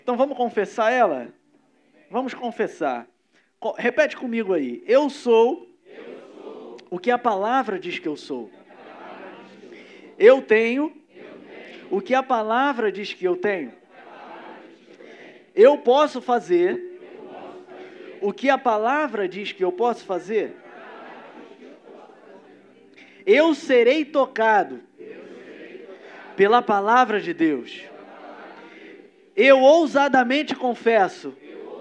Então vamos confessar ela? Vamos confessar. Repete comigo aí. Eu sou o que a palavra diz que eu sou. Eu tenho o que a palavra diz que eu tenho. Eu posso fazer o que a palavra diz que eu posso fazer. Eu serei tocado pela palavra de Deus. Eu ousadamente confesso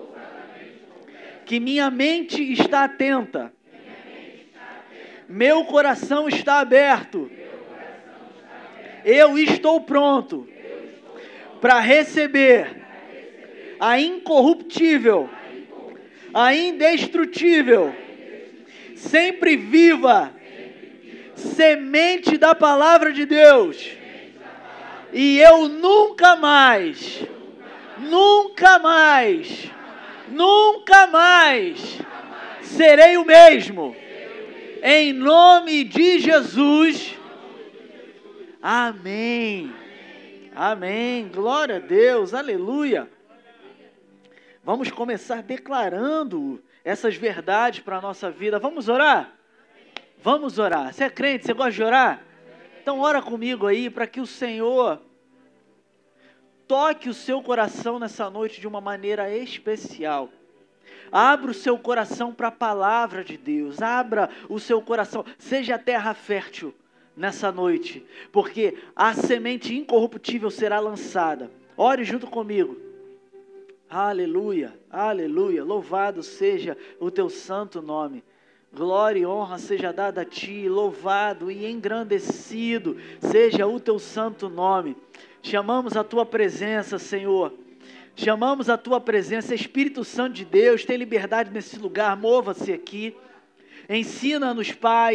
que minha mente está atenta. Meu coração está aberto. Eu estou pronto para receber a incorruptível, a indestrutível, sempre viva semente da palavra de Deus. E eu nunca mais serei o mesmo. Em nome de Jesus. Amém. Amém. Glória a Deus. Aleluia. Vamos começar declarando essas verdades para a nossa vida. Vamos orar? Vamos orar. Você é crente? Você gosta de orar? Então ora comigo aí para que o Senhor toque o seu coração nessa noite de uma maneira especial. Abra o seu coração para a palavra de Deus. Abra o seu coração. Seja a terra fértil nessa noite, porque a semente incorruptível será lançada. Ore junto comigo. Aleluia, aleluia. Louvado seja o teu santo nome. Glória e honra seja dada a ti. Louvado e engrandecido seja o teu santo nome. Chamamos a tua presença, Senhor. Chamamos a tua presença. Espírito Santo de Deus, tem liberdade nesse lugar. Mova-se aqui. Ensina-nos, Pai,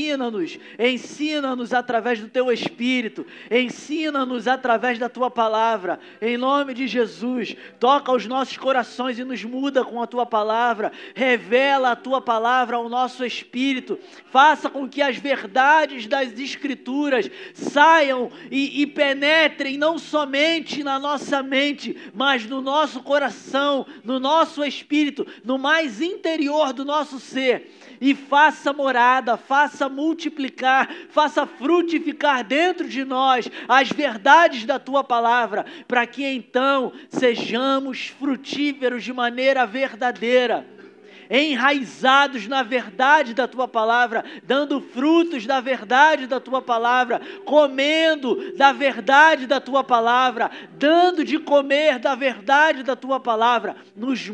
ensina-nos através do Teu Espírito, ensina-nos através da Tua Palavra, em nome de Jesus. Toca os nossos corações e nos muda com a Tua Palavra, revela a Tua Palavra ao nosso espírito, faça com que as verdades das Escrituras saiam e penetrem não somente na nossa mente, mas no nosso coração, no nosso espírito, no mais interior do nosso ser. E faça morada, faça multiplicar, faça frutificar dentro de nós as verdades da Tua Palavra, para que então sejamos frutíferos de maneira verdadeira, enraizados na verdade da Tua Palavra, dando frutos da verdade da Tua Palavra, comendo da verdade da Tua Palavra, dando de comer da verdade da Tua Palavra. Nos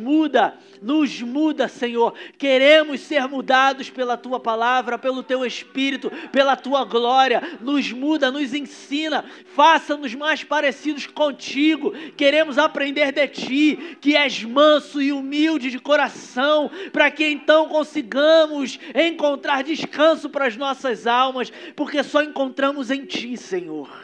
muda, Senhor. Queremos ser mudados pela Tua Palavra, pelo Teu Espírito, pela Tua glória. Nos muda, nos ensina, faça-nos mais parecidos contigo. Queremos aprender de Ti, que és manso e humilde de coração, para que então consigamos encontrar descanso para as nossas almas, porque só encontramos em Ti, Senhor.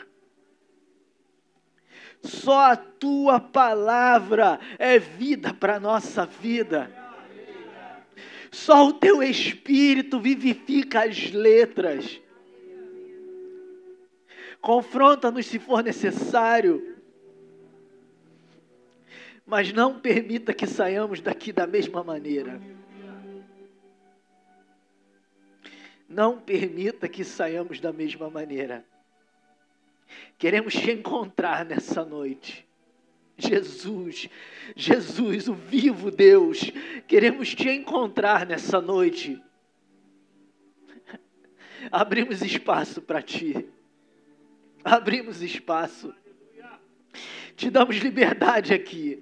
Só a Tua Palavra é vida para a nossa vida. Só o Teu Espírito vivifica as letras. Confronta-nos se for necessário, mas não permita que saiamos daqui da mesma maneira. Não permita que saiamos da mesma maneira. Queremos Te encontrar nessa noite. Jesus, o vivo Deus, queremos Te encontrar nessa noite. Abrimos espaço para Ti. Abrimos espaço. Te damos liberdade aqui.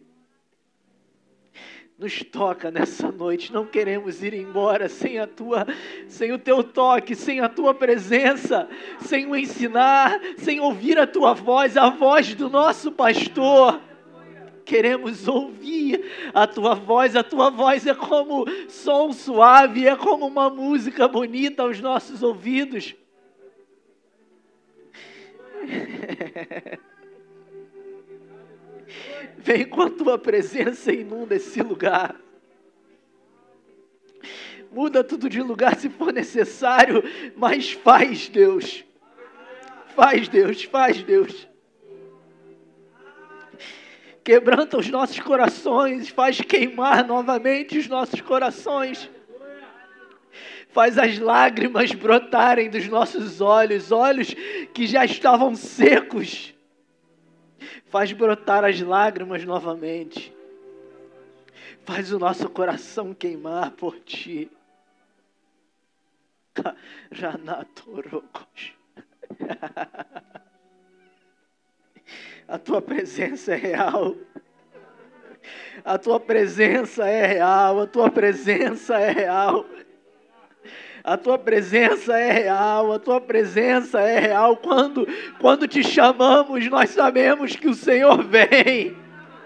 Nos toca nessa noite, não queremos ir embora sem o Teu toque, sem a Tua presença, sem o ensinar, sem ouvir a Tua voz, a voz do nosso pastor. Queremos ouvir a Tua voz é como som suave, é como uma música bonita aos nossos ouvidos. Vem com a Tua presença e inunda esse lugar. Muda tudo de lugar se for necessário, mas faz, Deus. Faz, Deus. Quebranta os nossos corações, faz queimar novamente os nossos corações. Faz as lágrimas brotarem dos nossos olhos, olhos que já estavam secos. Faz brotar as lágrimas novamente. Faz o nosso coração queimar por Ti. A Tua presença é real. A Tua presença é real. A Tua presença é real. A Tua presença é real. A Tua presença é real. Quando Te chamamos, nós sabemos que o Senhor vem.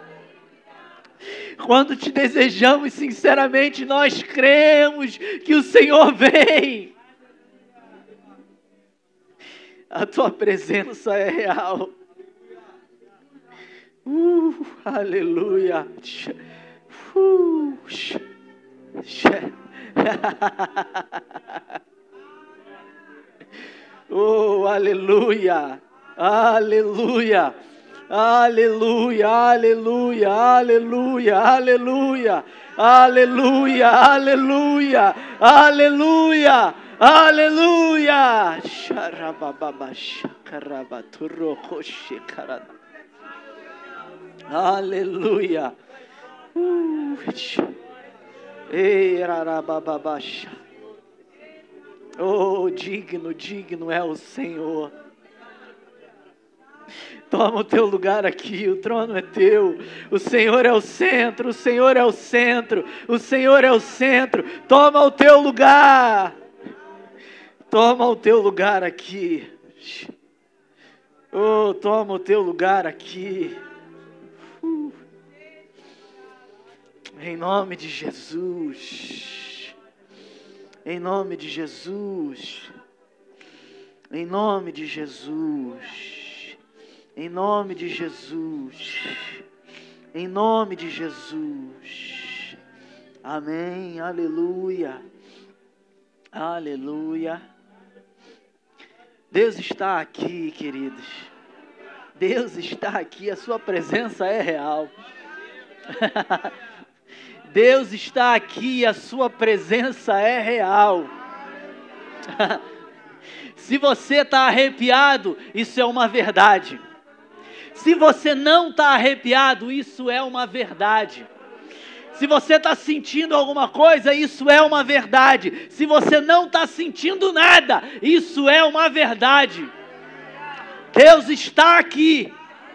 Quando Te desejamos sinceramente, nós cremos que o Senhor vem. A Tua presença é real. Aleluia. Oh, aleluia. Aleluia. Aleluia, aleluia, aleluia, aleluia, aleluia, aleluia, aleluia, aleluia. Aleluia. Oh, digno, digno é o Senhor. Toma o Teu lugar aqui, o trono é Teu, o Senhor é o centro, o Senhor é o centro, o Senhor é o centro. Toma o Teu lugar, toma o Teu lugar aqui. Oh, toma o Teu lugar aqui. Em nome de Jesus, em nome de Jesus, em nome de Jesus. Em nome de Jesus. Em nome de Jesus. Amém. Aleluia. Aleluia. Deus está aqui, queridos. Deus está aqui. A sua presença é real. Deus está aqui. A sua presença é real. Se você está arrepiado, isso é uma verdade. Se você não está arrepiado, isso é uma verdade. Se você está sentindo alguma coisa, isso é uma verdade. Se você não está sentindo nada, isso é uma verdade. Deus está aqui.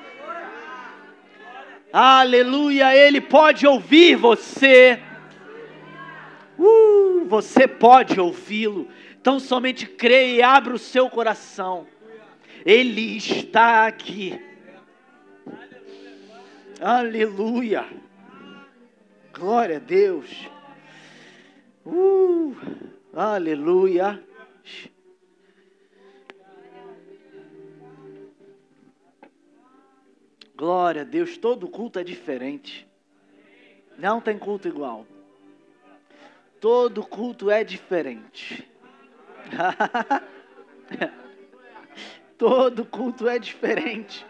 Aleluia, Ele pode ouvir você. Você pode ouvi-lo. Então somente creia e abra o seu coração. Ele está aqui. Aleluia. Glória a Deus. Aleluia. Glória a Deus. Todo culto é diferente. Não tem culto igual. Todo culto é diferente. Todo culto é diferente.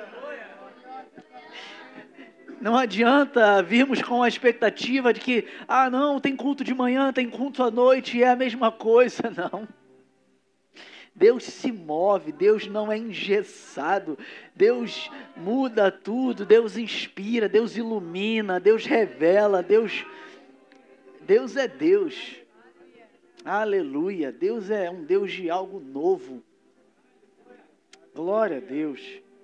Não adianta virmos com a expectativa de que, não, tem culto de manhã, tem culto à noite, e é a mesma coisa, não. Deus se move, Deus não é engessado, Deus muda tudo, Deus inspira, Deus ilumina, Deus revela, Deus é Deus. Aleluia, Deus é um Deus de algo novo. Glória a Deus.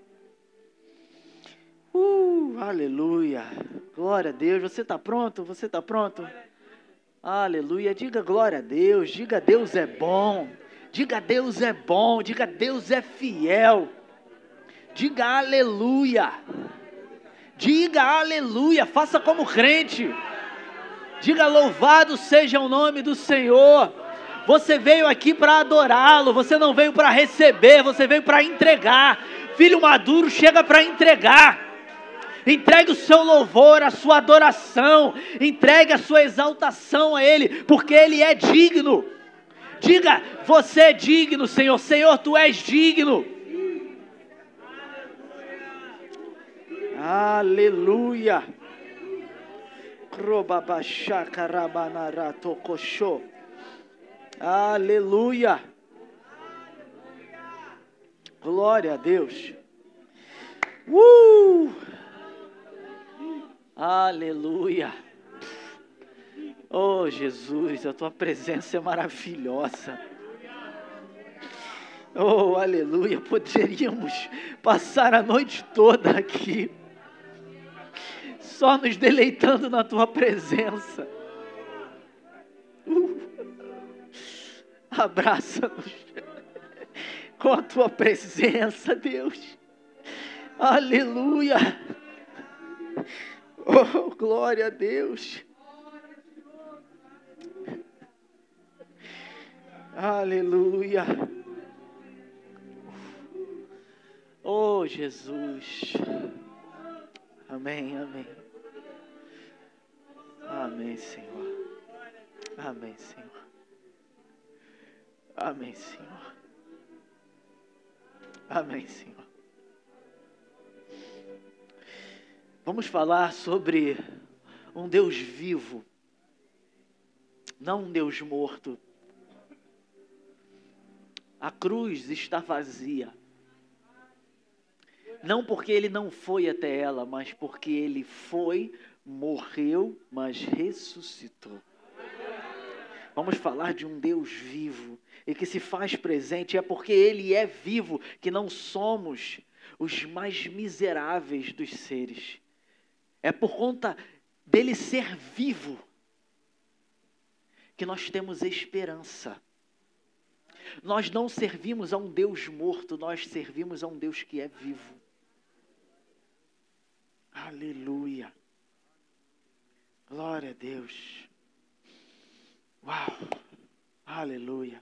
Aleluia. Glória a Deus. Você está pronto? Você está pronto? Aleluia. Diga glória a Deus. Diga Deus é bom. Diga Deus é bom. Diga Deus é fiel. Diga aleluia. Diga aleluia. Faça como crente. Diga louvado seja o nome do Senhor. Você veio aqui para adorá-lo. Você não veio para receber. Você veio para entregar. Filho maduro chega para entregar. Entregue o seu louvor, a sua adoração, entregue a sua exaltação a Ele, porque Ele é digno. Diga, você é digno, Senhor. Senhor, Tu és digno. Aleluia. Aleluia. Glória a Deus. Aleluia. Oh, Jesus, a tua presença é maravilhosa. Oh, aleluia. Poderíamos passar a noite toda aqui, só nos deleitando na tua presença. Abraça-nos com a tua presença, Deus. Aleluia. Oh, glória a Deus. Aleluia. Oh, Jesus. Amém, amém. Amém, Senhor. Amém, Senhor. Amém, Senhor. Amém, Senhor. Vamos falar sobre um Deus vivo, não um Deus morto. A cruz está vazia. Não porque ele não foi até ela, mas porque ele foi, morreu, mas ressuscitou. Vamos falar de um Deus vivo e que se faz presente. É porque ele é vivo que não somos os mais miseráveis dos seres. É por conta dele ser vivo que nós temos esperança. Nós não servimos a um Deus morto, nós servimos a um Deus que é vivo. Aleluia. Glória a Deus. Uau. Aleluia.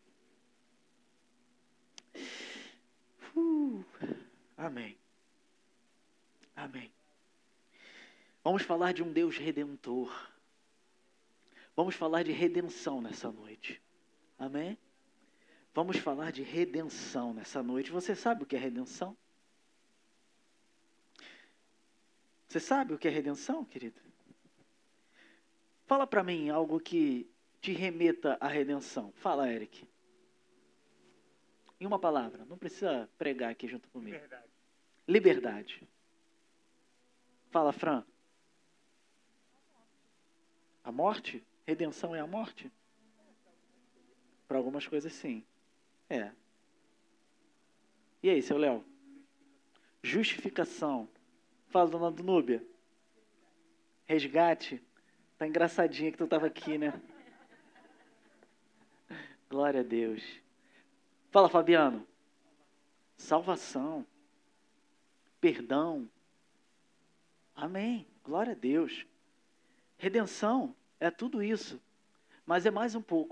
Amém. Amém. Vamos falar de um Deus redentor. Vamos falar de redenção nessa noite. Amém? Vamos falar de redenção nessa noite. Você sabe o que é redenção? Você sabe o que é redenção, querido? Fala para mim algo que te remeta à redenção. Fala, Eric. Em uma palavra. Não precisa pregar aqui junto comigo. Liberdade. Liberdade. Fala, Fran. A morte? Redenção é a morte? Para algumas coisas, sim. É. E aí, seu Léo? Justificação. Fala, dona Núbia. Resgate. Tá engraçadinha que tu tava aqui, né? Glória a Deus. Fala, Fabiano. Salvação. Perdão. Amém. Glória a Deus. Redenção é tudo isso. Mas é mais um pouco.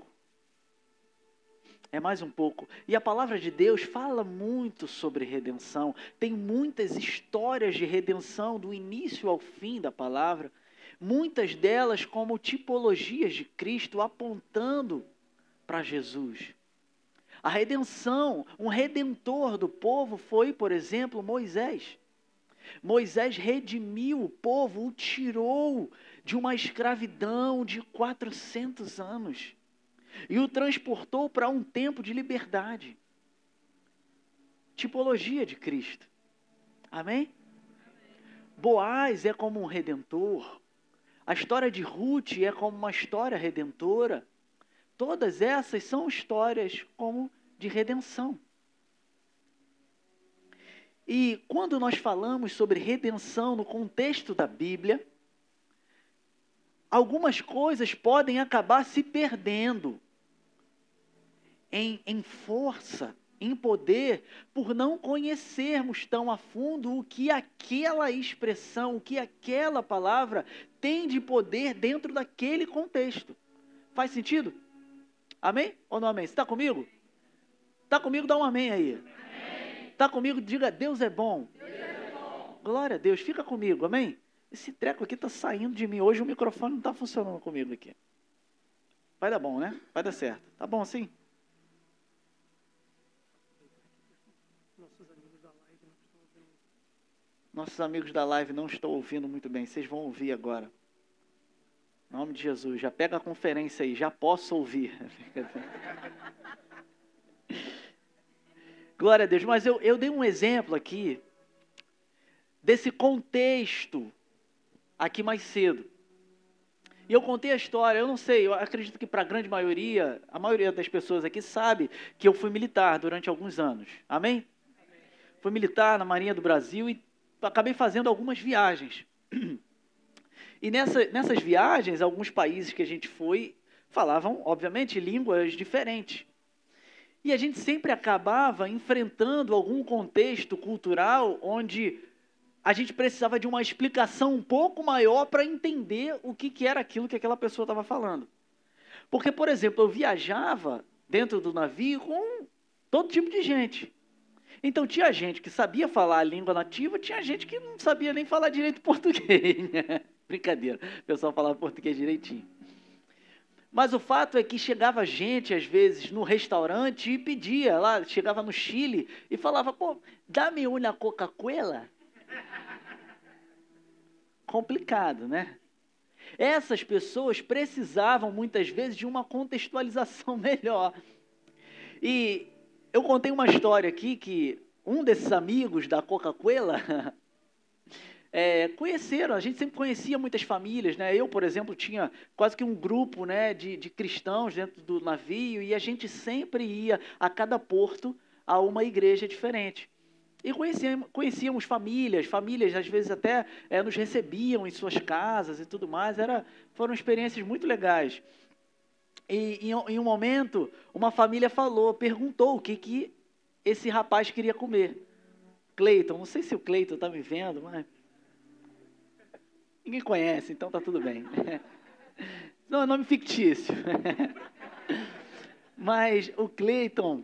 É mais um pouco. E a palavra de Deus fala muito sobre redenção. Tem muitas histórias de redenção do início ao fim da palavra. Muitas delas como tipologias de Cristo apontando para Jesus. A redenção, um redentor do povo foi, por exemplo, Moisés. Moisés redimiu o povo, o tirou de uma escravidão de 400 anos. E o transportou para um tempo de liberdade. Tipologia de Cristo. Amém? Boaz é como um redentor. A história de Ruth é como uma história redentora. Todas essas são histórias como de redenção. E quando nós falamos sobre redenção no contexto da Bíblia, algumas coisas podem acabar se perdendo em força, em poder, por não conhecermos tão a fundo o que aquela expressão, o que aquela palavra tem de poder dentro daquele contexto. Faz sentido? Amém ou não amém? Você está comigo? Está comigo? Dá um amém aí. Está comigo? Diga, Deus é bom. Deus é bom. Glória a Deus. Fica comigo, amém? Esse treco aqui está saindo de mim. Hoje o microfone não está funcionando comigo aqui. Vai dar bom, né? Vai dar certo. Tá bom assim? Nossos amigos da live não estão ouvindo muito bem, vocês vão ouvir agora. Em nome de Jesus, já pega a conferência aí, já posso ouvir. Glória a Deus, mas eu dei um exemplo aqui, desse contexto, aqui mais cedo. E eu contei a história, eu não sei, eu acredito que para a grande maioria, a maioria das pessoas aqui sabe que eu fui militar durante alguns anos. Amém? Fui militar na Marinha do Brasil e acabei fazendo algumas viagens. E nessas viagens, alguns países que a gente foi, falavam, obviamente, línguas diferentes. E a gente sempre acabava enfrentando algum contexto cultural onde a gente precisava de uma explicação um pouco maior para entender o que era aquilo que aquela pessoa estava falando. Porque, por exemplo, eu viajava dentro do navio com todo tipo de gente. Então, tinha gente que sabia falar a língua nativa, tinha gente que não sabia nem falar direito português. Brincadeira, o pessoal falava português direitinho. Mas o fato é que chegava gente, às vezes, no restaurante e pedia lá, chegava no Chile e falava, pô, dá-me uma Coca-Cola. Complicado, né? Essas pessoas precisavam, muitas vezes, de uma contextualização melhor. E eu contei uma história aqui que um desses amigos da Coca-Cola conheceram, a gente sempre conhecia muitas famílias, né? Eu, por exemplo, tinha quase que um grupo, né, de cristãos dentro do navio e a gente sempre ia a cada porto a uma igreja diferente. E conhecíamos famílias às vezes até nos recebiam em suas casas e tudo mais, foram experiências muito legais. E em um momento, uma família perguntou o que esse rapaz queria comer. Cleiton, não sei se o Cleiton está me vendo, mas ninguém conhece, então tá tudo bem. Não, é nome fictício. Mas o Cleiton,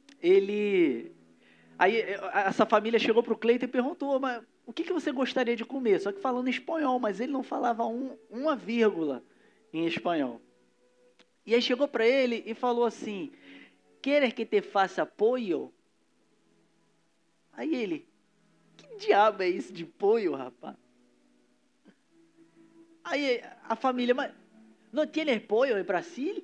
aí essa família chegou para o Cleiton e perguntou, mas o que você gostaria de comer? Só que falando em espanhol, mas ele não falava uma vírgula em espanhol. E aí chegou para ele e falou assim, ¿quieres que te faça pollo? Aí ele, que diabo é isso de pollo, rapaz? Aí a família, mas não tienes pollo em Brasil?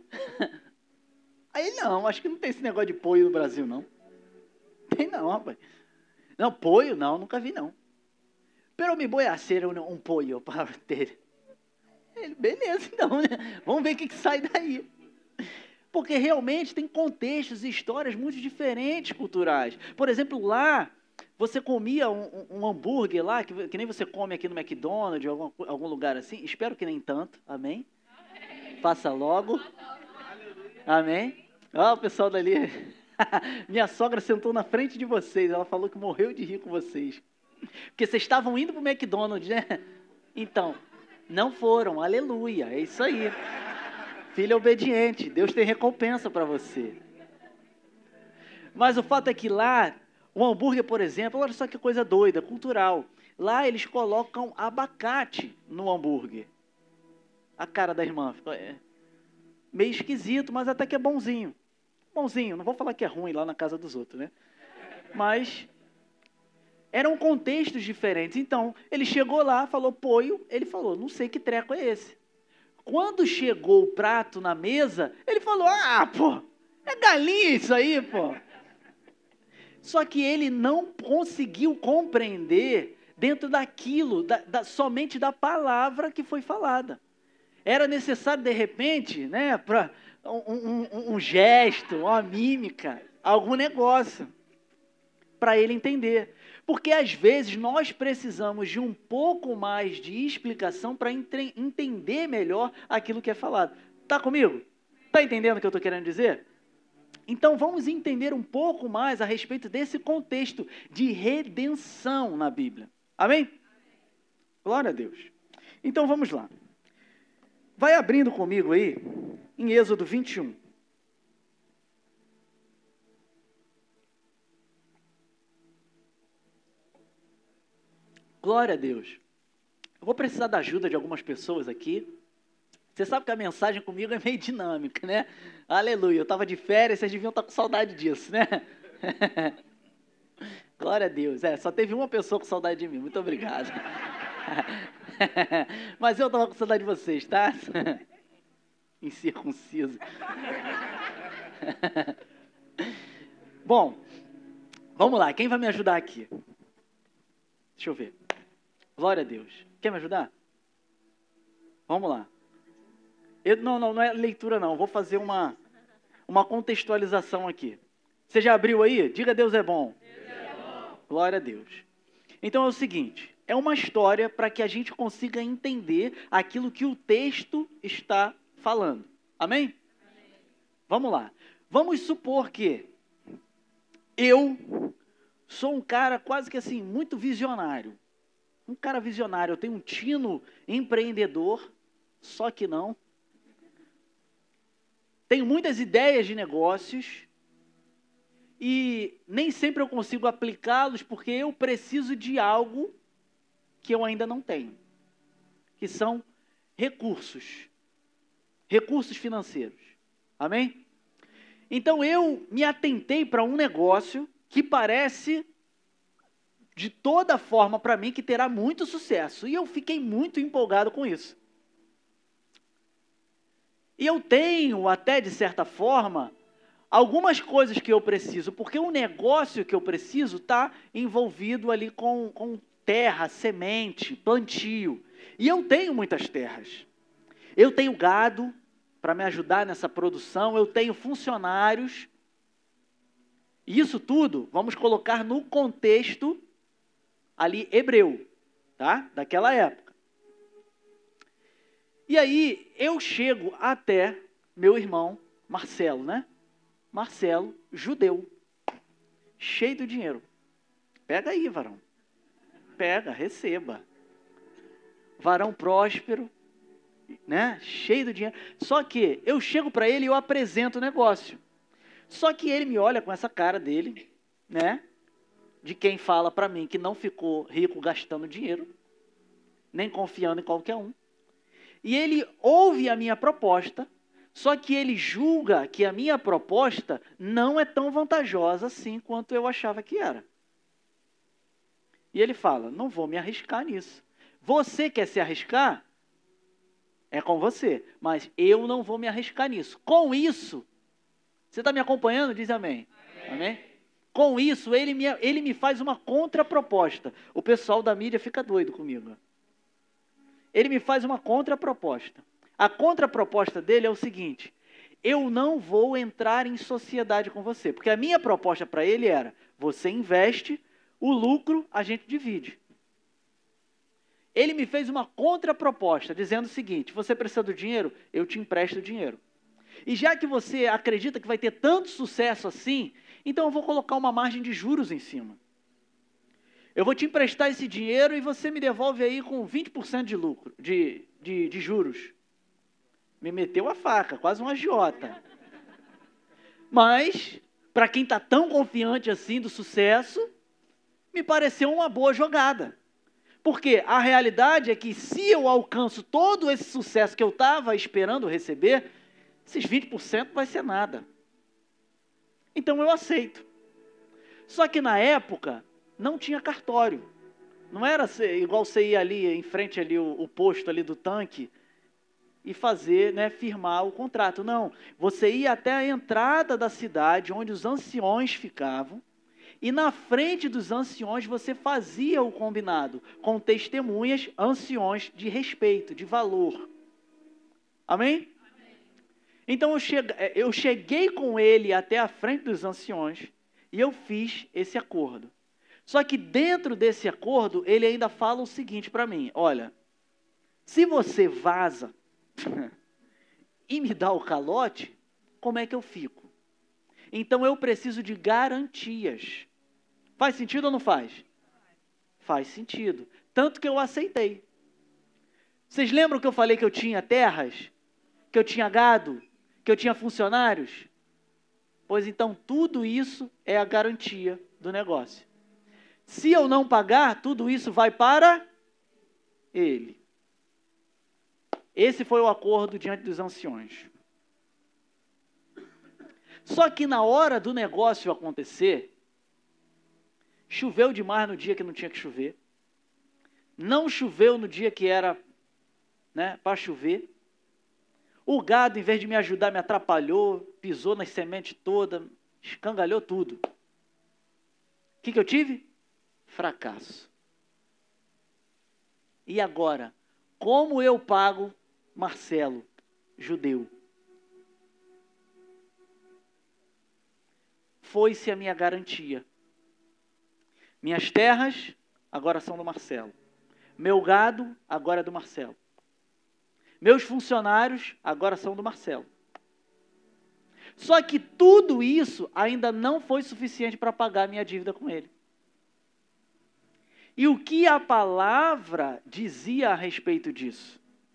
Aí não, acho que não tem esse negócio de pollo no Brasil, não. Tem não, rapaz. Não, pollo não, nunca vi não. Pero me voy a hacer um pollo para ter. Ele, beleza, então, né? Vamos ver o que sai daí. Porque realmente tem contextos e histórias muito diferentes culturais. Por exemplo, lá, você comia um hambúrguer lá, que nem você come aqui no McDonald's, algum lugar assim. Espero que nem tanto, amém? Faça logo. Amém? Ó, o pessoal dali. Minha sogra sentou na frente de vocês, ela falou que morreu de rir com vocês. Porque vocês estavam indo para o McDonald's, né? Então, não foram, aleluia, é isso aí. Filho obediente, Deus tem recompensa para você. Mas o fato é que lá, o hambúrguer, por exemplo, olha só que coisa doida, cultural. Lá eles colocam abacate no hambúrguer. A cara da irmã ficou meio esquisito, mas até que é bonzinho. Bonzinho, não vou falar que é ruim lá na casa dos outros, né? Mas eram contextos diferentes. Então, ele chegou lá, falou pollo, ele falou, não sei que treco é esse. Quando chegou o prato na mesa, ele falou, pô, é galinha isso aí, pô. Só que ele não conseguiu compreender dentro daquilo, somente da palavra que foi falada. Era necessário, de repente, né, para um gesto, uma mímica, algum negócio, para ele entender. Porque, às vezes, nós precisamos de um pouco mais de explicação para entender melhor aquilo que é falado. Está comigo? Está entendendo o que eu estou querendo dizer? Então, vamos entender um pouco mais a respeito desse contexto de redenção na Bíblia. Amém? Glória a Deus. Então, vamos lá. Vai abrindo comigo aí, em Êxodo 21. Glória a Deus. Eu vou precisar da ajuda de algumas pessoas aqui. Você sabe que a mensagem comigo é meio dinâmica, né? Aleluia. Eu estava de férias, vocês deviam estar com saudade disso, né? Glória a Deus. Só teve uma pessoa com saudade de mim. Muito obrigado. Mas eu estava com saudade de vocês, tá? Incircunciso. Bom, vamos lá. Quem vai me ajudar aqui? Deixa eu ver. Glória a Deus. Quer me ajudar? Vamos lá. Não é leitura não. Vou fazer uma contextualização aqui. Você já abriu aí? Diga Deus é bom. Deus é bom. Glória a Deus. Então é o seguinte. É uma história para que a gente consiga entender aquilo que o texto está falando. Amém? Amém? Vamos lá. Vamos supor que eu sou um cara quase que assim, muito visionário. Um cara visionário. Eu tenho um tino empreendedor, só que não. Tenho muitas ideias de negócios e nem sempre eu consigo aplicá-los porque eu preciso de algo que eu ainda não tenho, que são recursos financeiros. Amém? Então eu me atentei para um negócio que parece de toda forma para mim que terá muito sucesso e eu fiquei muito empolgado com isso. E eu tenho até de certa forma algumas coisas que eu preciso, porque o negócio que eu preciso está envolvido ali com terra, semente, plantio. E eu tenho muitas terras. Eu tenho gado para me ajudar nessa produção, eu tenho funcionários. E isso tudo vamos colocar no contexto ali hebreu, tá? Daquela época. E aí eu chego até meu irmão Marcelo, né? Marcelo, judeu, cheio de dinheiro. Pega aí, varão. Pega, receba. Varão próspero, né? Cheio de dinheiro. Só que eu chego para ele e eu apresento o negócio. Só que ele me olha com essa cara dele, né? De quem fala para mim que não ficou rico gastando dinheiro, nem confiando em qualquer um. E ele ouve a minha proposta, só que ele julga que a minha proposta não é tão vantajosa assim quanto eu achava que era. E ele fala, não vou me arriscar nisso. Você quer se arriscar? É com você, mas eu não vou me arriscar nisso. Com isso, você está me acompanhando? Diz amém. Amém? Com isso, ele me faz uma contraproposta. O pessoal da mídia fica doido comigo. Ele me faz uma contraproposta. A contraproposta dele é o seguinte, eu não vou entrar em sociedade com você, porque a minha proposta para ele era, você investe, o lucro a gente divide. Ele me fez uma contraproposta, dizendo o seguinte, você precisa do dinheiro? Eu te empresto o dinheiro. E já que você acredita que vai ter tanto sucesso assim, então eu vou colocar uma margem de juros em cima. Eu vou te emprestar esse dinheiro e você me devolve aí com 20% de lucro, de juros. Me meteu a faca, quase um agiota. Mas, para quem está tão confiante assim do sucesso, me pareceu uma boa jogada. Porque a realidade é que se eu alcanço todo esse sucesso que eu estava esperando receber, esses 20% vai ser nada. Então eu aceito. Só que na época não tinha cartório. Não era igual você ir ali em frente ali o posto ali do tanque e fazer, né, firmar o contrato. Não, você ia até a entrada da cidade onde os anciões ficavam e na frente dos anciões você fazia o combinado com testemunhas, anciões de respeito, de valor. Amém? Então eu cheguei com ele até a frente dos anciões e eu fiz esse acordo. Só que dentro desse acordo, ele ainda fala o seguinte para mim, olha, se você vaza e me dá o calote, como é que eu fico? Então eu preciso de garantias. Faz sentido ou não faz? Faz sentido. Tanto que eu aceitei. Vocês lembram que eu falei que eu tinha terras? Que eu tinha gado? Que eu tinha funcionários? Pois então tudo isso é a garantia do negócio. Se eu não pagar, tudo isso vai para ele. Esse foi o acordo diante dos anciões. Só que na hora do negócio acontecer, Choveu demais no dia que não tinha que chover. Não choveu no dia que era, né, para chover. O gado, em vez de me ajudar, me atrapalhou, pisou nas sementes todas, escangalhou tudo. O que eu tive? Fracasso. E agora, como eu pago Marcelo, judeu? Foi-se a minha garantia. Minhas terras agora são do Marcelo. Meu gado agora é do Marcelo. Meus funcionários agora são do Marcelo. Só que tudo isso ainda não foi suficiente para pagar minha dívida com ele. E o que a palavra dizia a respeito disso?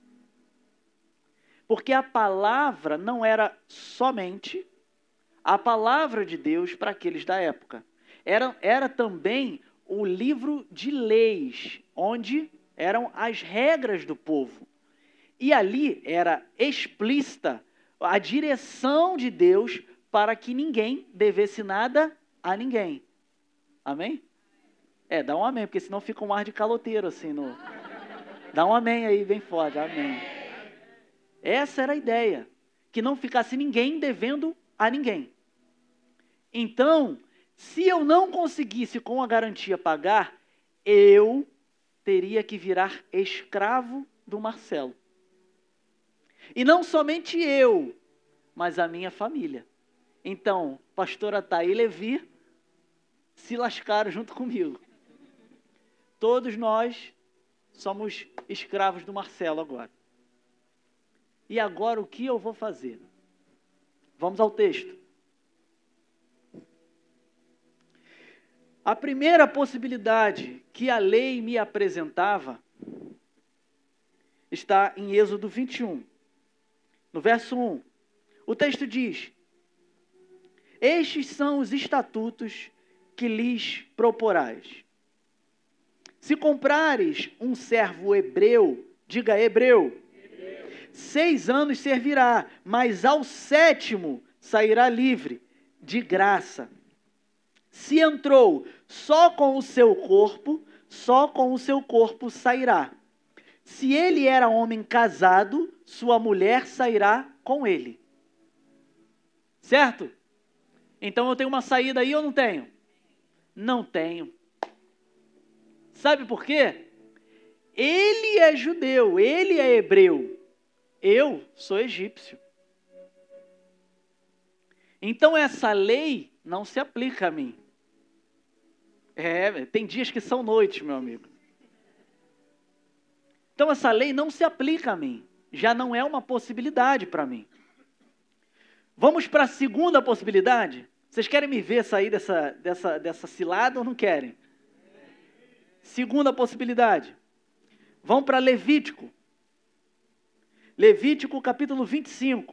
Porque a palavra não era somente a palavra de Deus para aqueles da época. Era também o livro de leis, onde eram as regras do povo. E ali era explícita a direção de Deus para que ninguém devesse nada a ninguém. Amém? Dá um amém, porque senão fica um ar de caloteiro assim. Dá um amém aí, bem forte, amém. Essa era a ideia, que não ficasse ninguém devendo a ninguém. Então, se eu não conseguisse com a garantia pagar, eu teria que virar escravo do Marcelo. E não somente eu, mas a minha família. Então, pastora Thay e Levi se lascaram junto comigo. Todos nós somos escravos do Marcelo agora. E agora o que eu vou fazer? Vamos ao texto. A primeira possibilidade que a lei me apresentava está em Êxodo 21, no verso 1. O texto diz: estes são os estatutos que lhes proporás. Se comprares um servo hebreu, diga hebreu, 6 anos servirá, mas ao 7º sairá livre, de graça. Se entrou só com o seu corpo, só com o seu corpo sairá. Se ele era homem casado, sua mulher sairá com ele. Certo? Então eu tenho uma saída aí ou não tenho? Não tenho. Sabe por quê? Ele é judeu, ele é hebreu. Eu sou egípcio. Então essa lei não se aplica a mim. Tem dias que são noites, meu amigo. Então essa lei não se aplica a mim. Já não é uma possibilidade para mim. Vamos para a segunda possibilidade? Vocês querem me ver sair dessa cilada ou não querem? Segunda possibilidade. Vamos para Levítico. Levítico capítulo 25.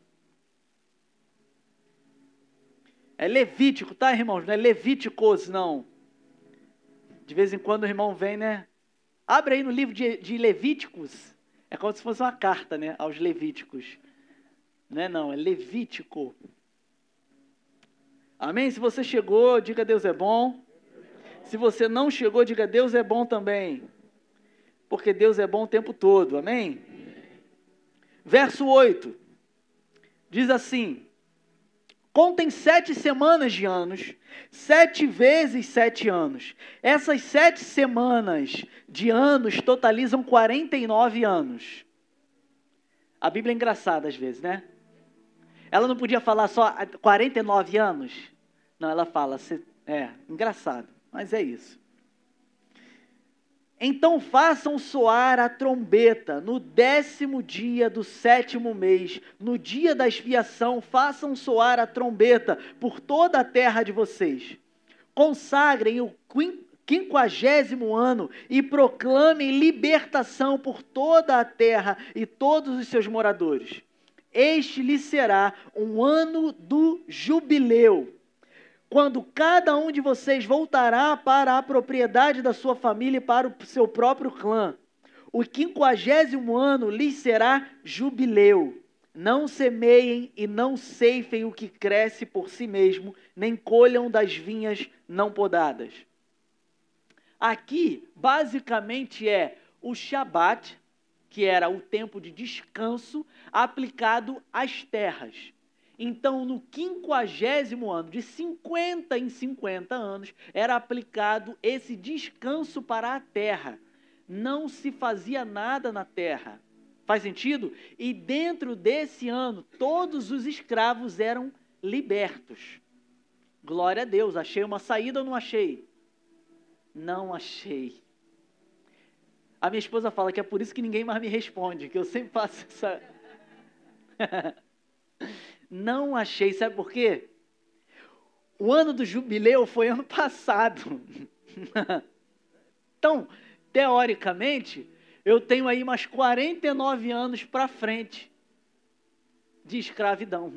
É Levítico, tá, irmãos? Não é Levíticos, não. De vez em quando o irmão vem, né? Abre aí no livro de Levíticos. É como se fosse uma carta, né? Aos Levíticos. Não é não, é Levítico. Amém? Se você chegou, diga Deus é bom. Se você não chegou, diga Deus é bom também. Porque Deus é bom o tempo todo. Amém? Verso 8. Diz assim: contem 7 semanas de anos, 7 vezes 7 anos. Essas 7 semanas de anos totalizam 49 anos. A Bíblia é engraçada às vezes, né? Ela não podia falar só 49 anos? Não, ela fala, engraçado, mas é isso. Então façam soar a trombeta no 10º dia do 7º mês, no dia da expiação, façam soar a trombeta por toda a terra de vocês. Consagrem o 50º ano e proclamem libertação por toda a terra e todos os seus moradores. Este lhe será um ano do jubileu, quando cada um de vocês voltará para a propriedade da sua família e para o seu próprio clã. O 50º ano lhes será jubileu. Não semeiem e não ceifem o que cresce por si mesmo, nem colham das vinhas não podadas. Aqui, basicamente, é o Shabat, que era o tempo de descanso, aplicado às terras. Então, no 50º ano, de 50 em 50 anos, era aplicado esse descanso para a terra. Não se fazia nada na terra. Faz sentido? E dentro desse ano, todos os escravos eram libertos. Glória a Deus. Achei uma saída ou não achei? Não achei. A minha esposa fala que é por isso que ninguém mais me responde, que eu sempre faço essa... Não achei, sabe por quê? O ano do jubileu foi ano passado. Então, teoricamente, eu tenho aí mais 49 anos para frente de escravidão.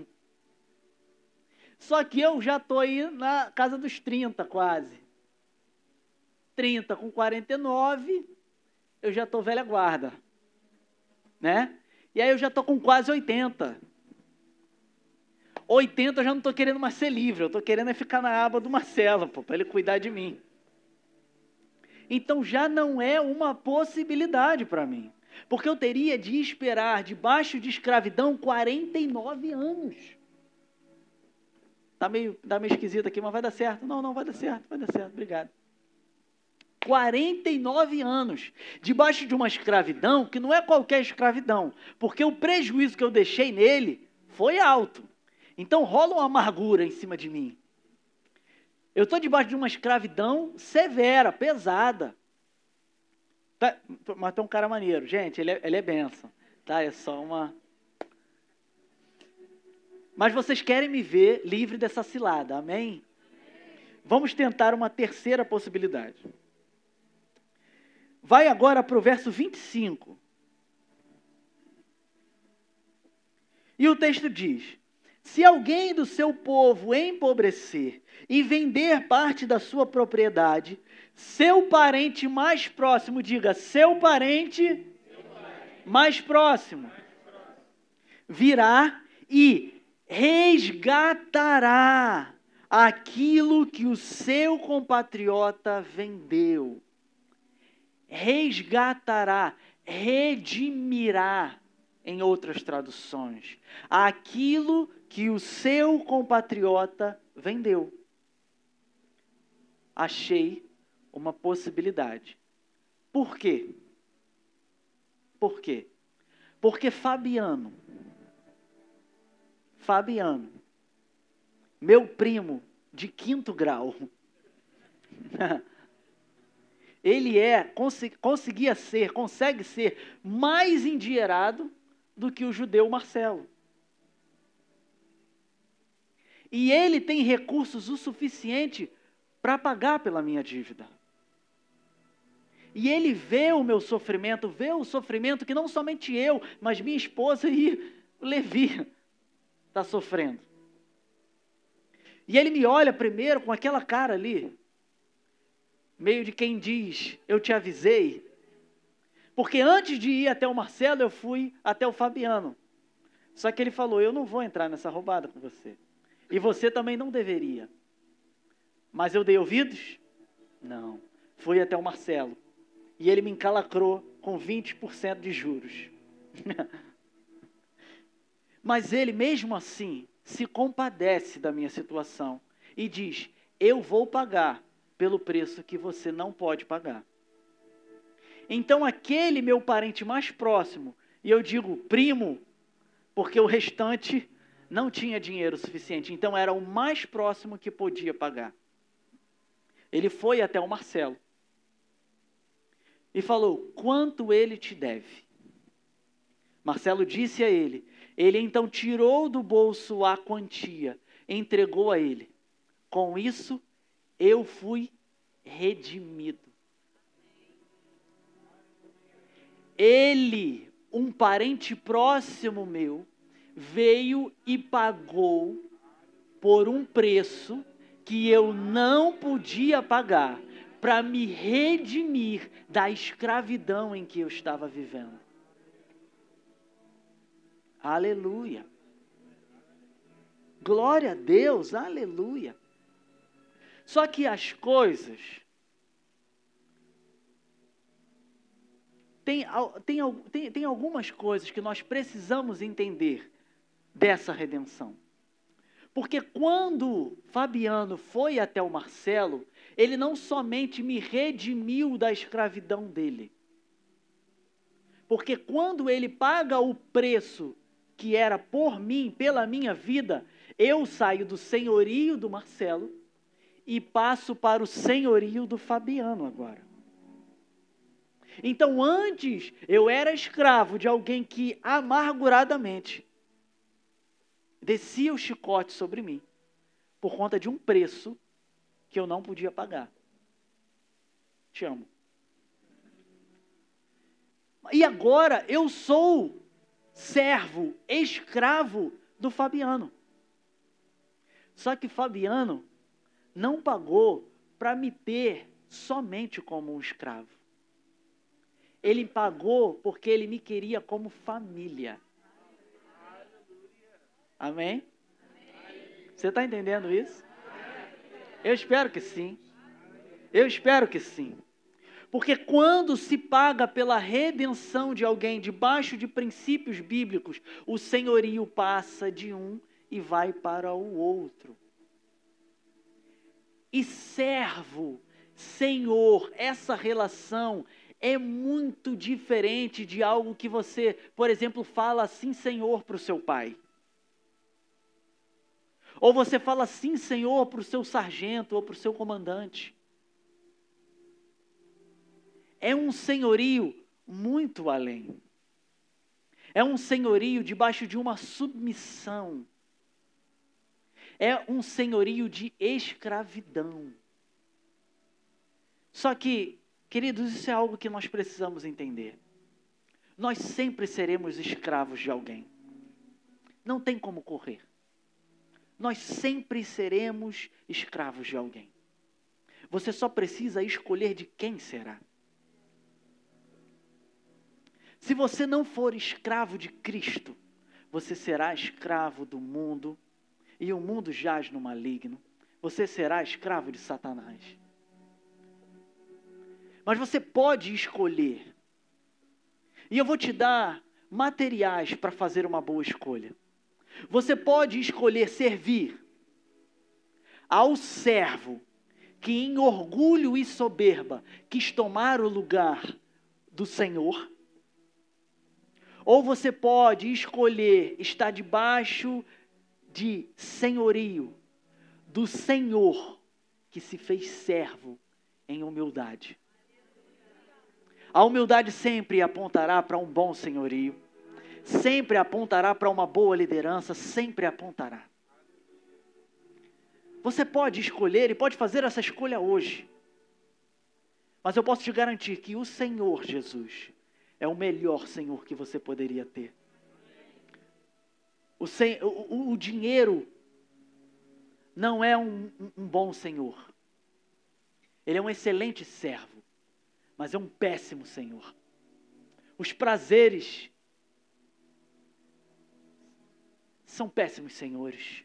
Só que eu já estou aí na casa dos 30 quase. 30 com 49, eu já estou velha guarda. Né? E aí eu já estou com quase 80. 80 eu já não estou querendo mais ser livre, eu estou querendo ficar na aba do Marcelo, para ele cuidar de mim. Então já não é uma possibilidade para mim. Porque eu teria de esperar debaixo de escravidão 49 anos. Tá meio esquisito aqui, mas vai dar certo. Não, vai dar certo, obrigado. 49 anos, debaixo de uma escravidão, que não é qualquer escravidão, porque o prejuízo que eu deixei nele foi alto. Então rola uma amargura em cima de mim. Eu estou debaixo de uma escravidão severa, pesada. Tá, mas tem um cara maneiro. Gente, ele é bênção. Tá? É só uma... Mas vocês querem me ver livre dessa cilada, amém? Vamos tentar uma terceira possibilidade. Vai agora para o verso 25. E o texto diz: se alguém do seu povo empobrecer e vender parte da sua propriedade, seu parente mais próximo, diga, seu parente mais próximo, virá e resgatará aquilo que o seu compatriota vendeu. Resgatará, redimirá, em outras traduções, aquilo que o seu compatriota vendeu. Achei uma possibilidade. Por quê? Por quê? Porque Fabiano, meu primo de 5º grau, ele consegue ser mais endinheirado do que o judeu Marcelo. E ele tem recursos o suficiente para pagar pela minha dívida. E ele vê o meu sofrimento, vê o sofrimento que não somente eu, mas minha esposa e o Levi está sofrendo. E ele me olha primeiro com aquela cara ali, meio de quem diz, eu te avisei. Porque antes de ir até o Marcelo, eu fui até o Fabiano. Só que ele falou, eu não vou entrar nessa roubada com você. E você também não deveria. Mas eu dei ouvidos? Não. Fui até o Marcelo. E ele me encalacrou com 20% de juros. Mas ele, mesmo assim, se compadece da minha situação. E diz, eu vou pagar pelo preço que você não pode pagar. Então aquele meu parente mais próximo, e eu digo primo, porque o restante não tinha dinheiro suficiente, então era o mais próximo que podia pagar. Ele foi até o Marcelo e falou, quanto ele te deve? Marcelo disse a ele, ele então tirou do bolso a quantia, entregou a ele. Com isso, eu fui redimido. Ele, um parente próximo meu, veio e pagou por um preço que eu não podia pagar para me redimir da escravidão em que eu estava vivendo. Aleluia. Glória a Deus, aleluia. Só que as coisas tem algumas coisas que nós precisamos entender dessa redenção. Porque quando Fabiano foi até o Marcelo, ele não somente me redimiu da escravidão dele. Porque quando ele paga o preço que era por mim, pela minha vida, eu saio do senhorio do Marcelo e passo para o senhorio do Fabiano agora. Então antes eu era escravo de alguém que amarguradamente descia o chicote sobre mim, por conta de um preço que eu não podia pagar. Te amo. E agora eu sou servo, escravo do Fabiano. Só que Fabiano não pagou para me ter somente como um escravo. Ele pagou porque ele me queria como família. Amém? Você está entendendo isso? Eu espero que sim. Eu espero que sim. Porque quando se paga pela redenção de alguém debaixo de princípios bíblicos, o senhorio passa de um e vai para o outro. E servo, senhor, essa relação é muito diferente de algo que você, por exemplo, fala assim, senhor, para o seu pai. Ou você fala sim, senhor, para o seu sargento ou para o seu comandante. É um senhorio muito além. É um senhorio debaixo de uma submissão. É um senhorio de escravidão. Só que, queridos, isso é algo que nós precisamos entender. Nós sempre seremos escravos de alguém. Não tem como correr. Nós sempre seremos escravos de alguém. Você só precisa escolher de quem será. Se você não for escravo de Cristo, você será escravo do mundo, e o mundo jaz no maligno. Você será escravo de Satanás. Mas você pode escolher. E eu vou te dar materiais para fazer uma boa escolha. Você pode escolher servir ao servo que em orgulho e soberba quis tomar o lugar do Senhor. Ou você pode escolher estar debaixo de senhorio do Senhor que se fez servo em humildade. A humildade sempre apontará para um bom senhorio. Sempre apontará para uma boa liderança, sempre apontará. Você pode escolher e pode fazer essa escolha hoje. Mas eu posso te garantir que o Senhor Jesus é o melhor Senhor que você poderia ter. O dinheiro não é um bom Senhor. Ele é um excelente servo, mas é um péssimo Senhor. Os prazeres são péssimos senhores.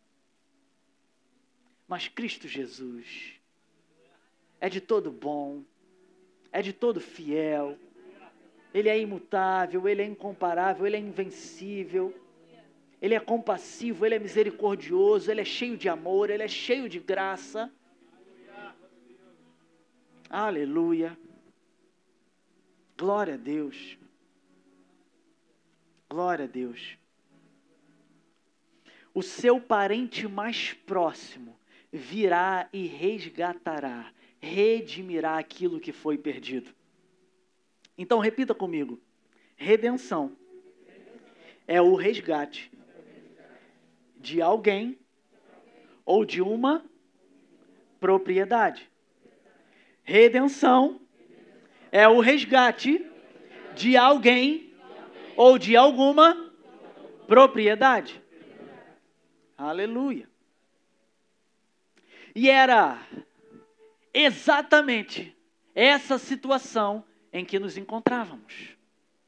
Mas Cristo Jesus é de todo bom, é de todo fiel. Ele é imutável, Ele é incomparável, Ele é invencível. Ele é compassivo, Ele é misericordioso, Ele é cheio de amor, Ele é cheio de graça. Aleluia. Glória a Deus. Glória a Deus. O seu parente mais próximo virá e resgatará, redimirá aquilo que foi perdido. Então repita comigo. Redenção é o resgate de alguém ou de uma propriedade. Redenção é o resgate de alguém ou de alguma propriedade. Aleluia. E era exatamente essa situação em que nos encontrávamos.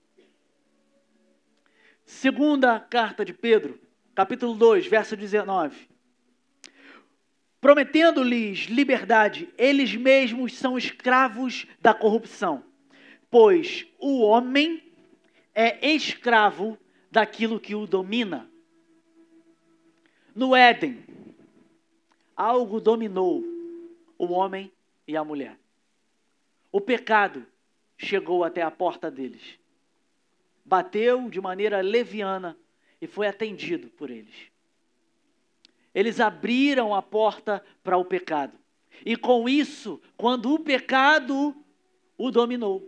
Segunda carta de Pedro, capítulo 2, verso 19. Prometendo-lhes liberdade, eles mesmos são escravos da corrupção. pois o homem é escravo daquilo que o domina. No Éden, algo dominou o homem e a mulher. O pecado chegou até a porta deles. Bateu de maneira leviana e foi atendido por eles. Eles abriram a porta para o pecado. E com isso, quando o pecado o dominou,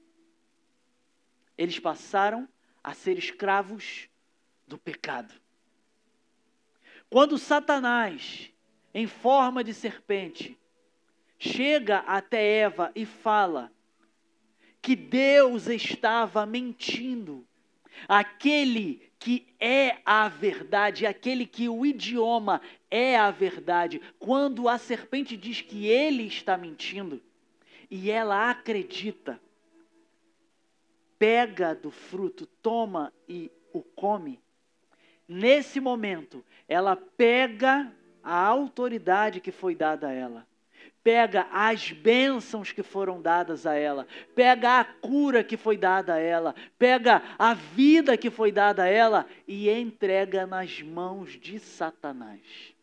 eles passaram a ser escravos do pecado. Quando Satanás, em forma de serpente, chega até Eva e fala que Deus estava mentindo, aquele que é a verdade, aquele que o idioma é a verdade, quando a serpente diz que ele está mentindo, e ela acredita, pega do fruto, toma e o come, nesse momento, ela pega a autoridade que foi dada a ela, pega as bênçãos que foram dadas a ela, pega a cura que foi dada a ela, pega a vida que foi dada a ela e entrega nas mãos de Satanás.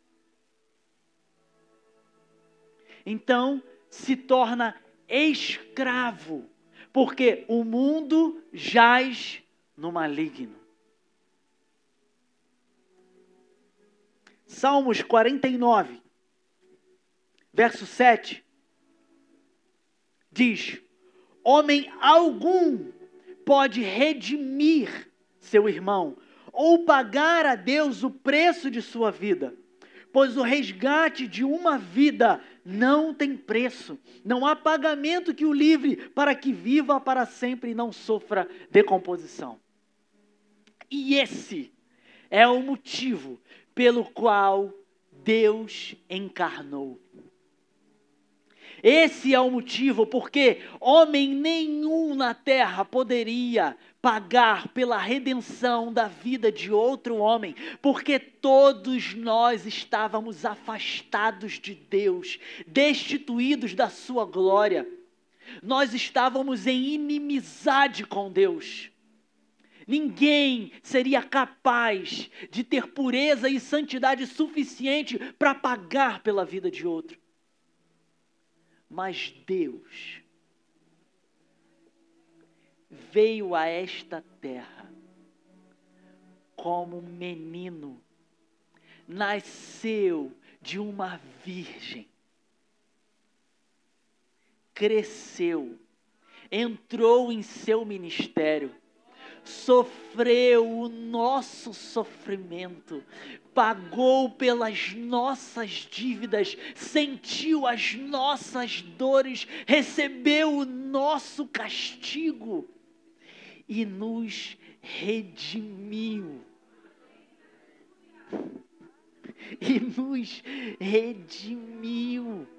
Então, se torna escravo, porque o mundo jaz no maligno. Salmos 49, verso 7, diz: homem algum pode redimir seu irmão, ou pagar a Deus o preço de sua vida, pois o resgate de uma vida não tem preço, não há pagamento que o livre para que viva para sempre e não sofra decomposição. E esse é o motivo pelo qual Deus encarnou. Esse é o motivo porque homem nenhum na terra poderia pagar pela redenção da vida de outro homem, porque todos nós estávamos afastados de Deus, destituídos da sua glória. Nós estávamos em inimizade com Deus. Ninguém seria capaz de ter pureza e santidade suficiente para pagar pela vida de outro. Mas Deus veio a esta terra como menino, nasceu de uma virgem, cresceu, entrou em seu ministério, sofreu o nosso sofrimento, pagou pelas nossas dívidas, sentiu as nossas dores, recebeu o nosso castigo e nos redimiu. E nos redimiu.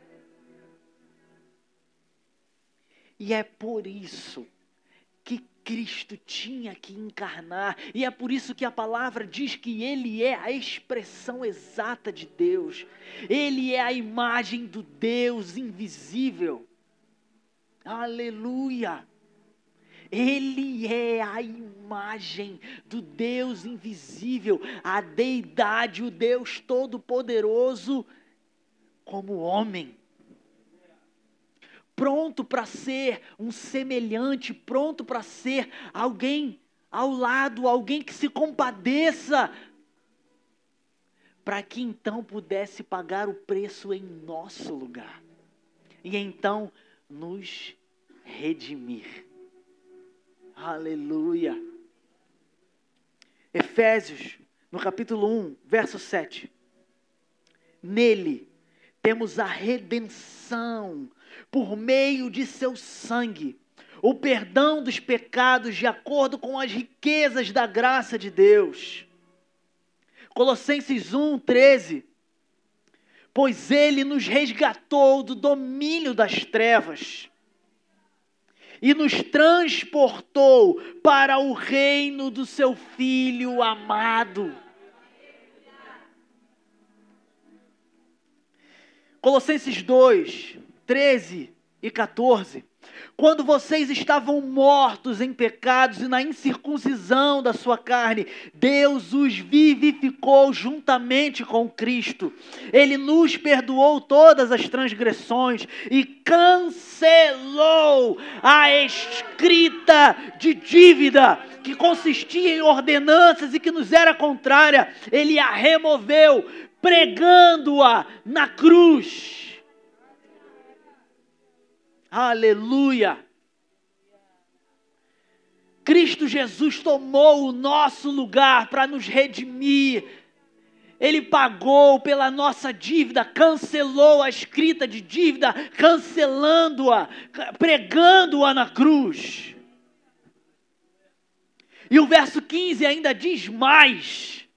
E é por isso que Cristo tinha que encarnar, e é por isso que a palavra diz que Ele é a expressão exata de Deus, Ele é a imagem do Deus invisível, aleluia, Ele é a imagem do Deus invisível, a deidade, o Deus todo-poderoso, como homem, pronto para ser um semelhante, pronto para ser alguém ao lado, alguém que se compadeça, para que então pudesse pagar o preço em nosso lugar, e então nos redimir. Aleluia. Efésios, no capítulo 1, verso 7. Nele temos a redenção, por meio de seu sangue, o perdão dos pecados de acordo com as riquezas da graça de Deus. Colossenses 1, 13. Pois Ele nos resgatou do domínio das trevas e nos transportou para o reino do seu Filho amado. Colossenses 2, 13 e 14. Quando vocês estavam mortos em pecados e na incircuncisão da sua carne, Deus os vivificou juntamente com Cristo. Ele nos perdoou todas as transgressões e cancelou a escrita de dívida que consistia em ordenanças e que nos era contrária. Ele a removeu, pregando-a na cruz. Aleluia! Cristo Jesus tomou o nosso lugar para nos redimir. Ele pagou pela nossa dívida, cancelou a escrita de dívida, cancelando-a, pregando-a na cruz. E o verso 15 ainda diz mais.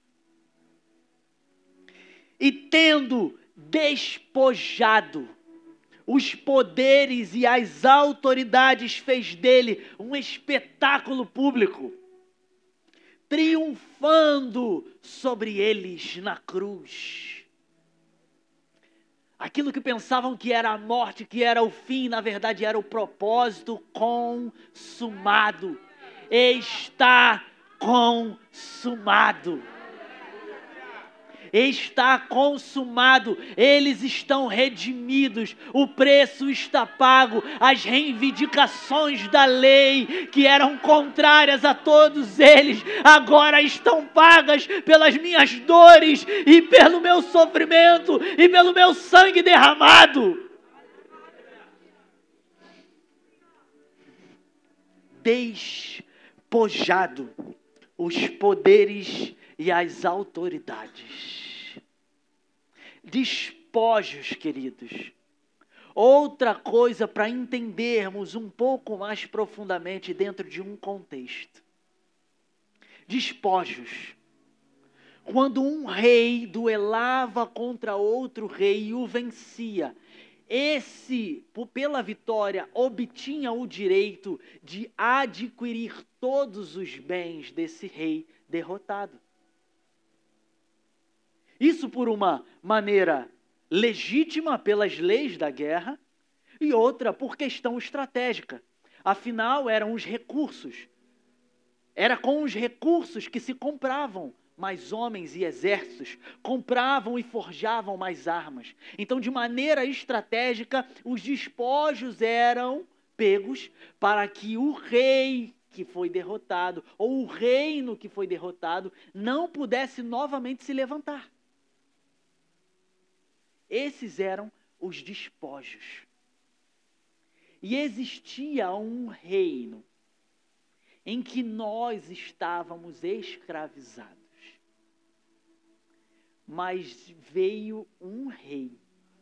E tendo despojado os poderes e as autoridades, fez dele um espetáculo público, triunfando sobre eles na cruz. Aquilo que pensavam que era a morte, que era o fim, na verdade era o propósito consumado. Está consumado. Está consumado, eles estão redimidos, o preço está pago, as reivindicações da lei que eram contrárias a todos eles, agora estão pagas pelas minhas dores e pelo meu sofrimento e pelo meu sangue derramado. Despojado os poderes e as autoridades. Despojos, queridos. Outra coisa para entendermos um pouco mais profundamente dentro de um contexto. Despojos. Quando um rei duelava contra outro rei e o vencia, esse, pela vitória, obtinha o direito de adquirir todos os bens desse rei derrotado. Isso por uma maneira legítima pelas leis da guerra e outra por questão estratégica. Afinal, eram os recursos. Era com os recursos que se compravam mais homens e exércitos, compravam e forjavam mais armas. Então, de maneira estratégica, os despojos eram pegos para que o rei que foi derrotado, ou o reino que foi derrotado, não pudesse novamente se levantar. Esses eram os despojos. E existia um reino em que nós estávamos escravizados. Mas veio um rei,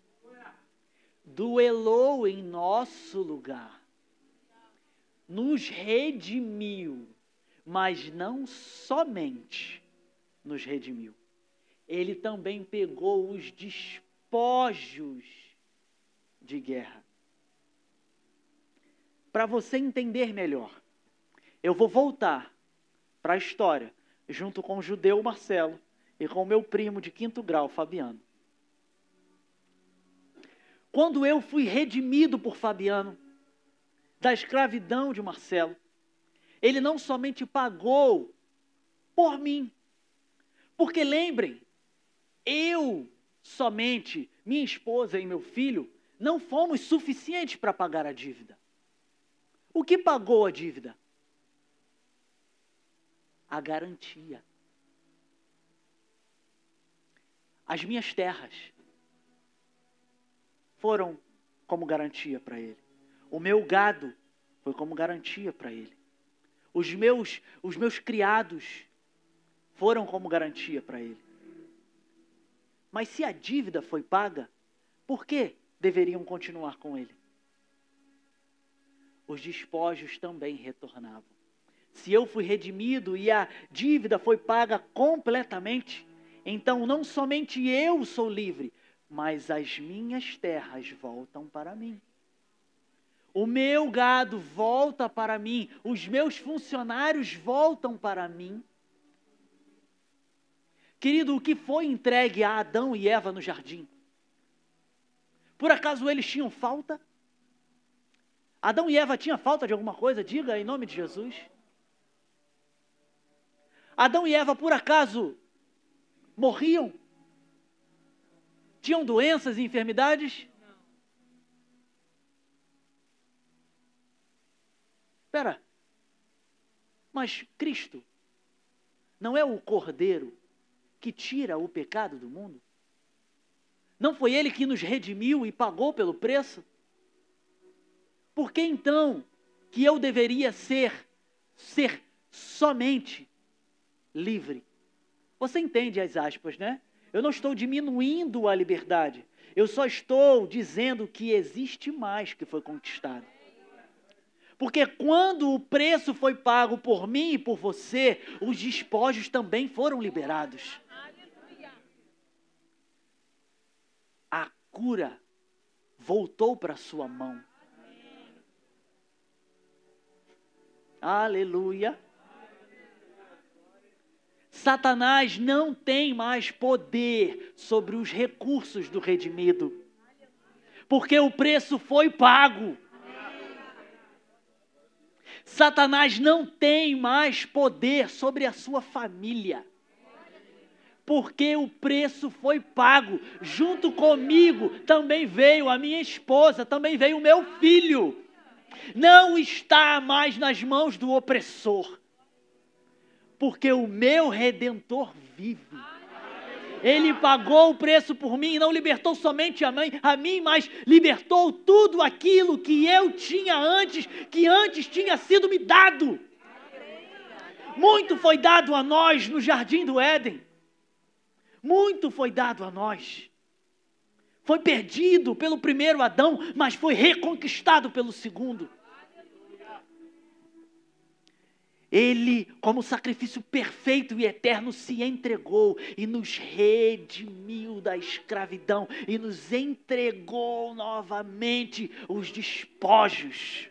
duelou em nosso lugar, nos redimiu, mas não somente nos redimiu. Ele também pegou os despojos de guerra. Para você entender melhor, eu vou voltar para a história, junto com o judeu Marcelo e com o meu primo de 5º grau, Fabiano. Quando eu fui redimido por Fabiano, da escravidão de Marcelo, ele não somente pagou por mim, porque lembrem, eu somente, minha esposa e meu filho, não fomos suficientes para pagar a dívida. O que pagou a dívida? A garantia. As minhas terras foram como garantia para ele. O meu gado foi como garantia para ele. Os meus criados foram como garantia para ele. Mas se a dívida foi paga, por que deveriam continuar com ele? Os despojos também retornavam. Se eu fui redimido e a dívida foi paga completamente, então não somente eu sou livre, mas as minhas terras voltam para mim. O meu gado volta para mim, os meus funcionários voltam para mim. Querido, o que foi entregue a Adão e Eva no jardim? Por acaso eles tinham falta? Adão e Eva tinham falta de alguma coisa? Diga em nome de Jesus. Adão e Eva, por acaso, morriam? Tinham doenças e enfermidades? Não. Espera, mas Cristo não é o Cordeiro que tira o pecado do mundo? Não foi Ele que nos redimiu e pagou pelo preço? Por que então que eu deveria ser somente livre? Você entende as aspas, né? Eu não estou diminuindo a liberdade. Eu só estou dizendo que existe mais que foi conquistado. Porque quando o preço foi pago por mim e por você, os despojos também foram liberados. A cura voltou para sua mão. Aleluia. Satanás não tem mais poder sobre os recursos do redimido, porque o preço foi pago. Satanás não tem mais poder sobre a sua família, porque o preço foi pago. Junto comigo também veio a minha esposa, também veio o meu filho. Não está mais nas mãos do opressor, porque o meu Redentor vive. Ele pagou o preço por mim e não libertou somente a mim, mas libertou tudo aquilo que eu tinha antes, que antes tinha sido me dado. Muito foi dado a nós no Jardim do Éden. Muito foi dado a nós. Foi perdido pelo primeiro Adão, mas foi reconquistado pelo segundo. Ele, como sacrifício perfeito e eterno, se entregou e nos redimiu da escravidão e nos entregou novamente os despojos.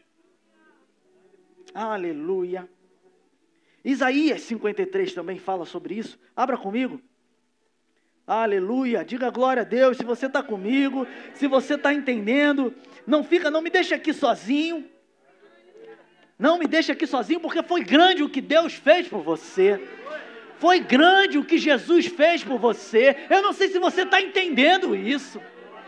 Aleluia. Isaías 53 também fala sobre isso. Abra comigo. Aleluia. Diga glória a Deus. Se você está comigo, se você está entendendo, não me deixa aqui sozinho. Não me deixa aqui sozinho, porque foi grande o que Deus fez por você. Foi grande o que Jesus fez por você. Eu não sei se você está entendendo isso.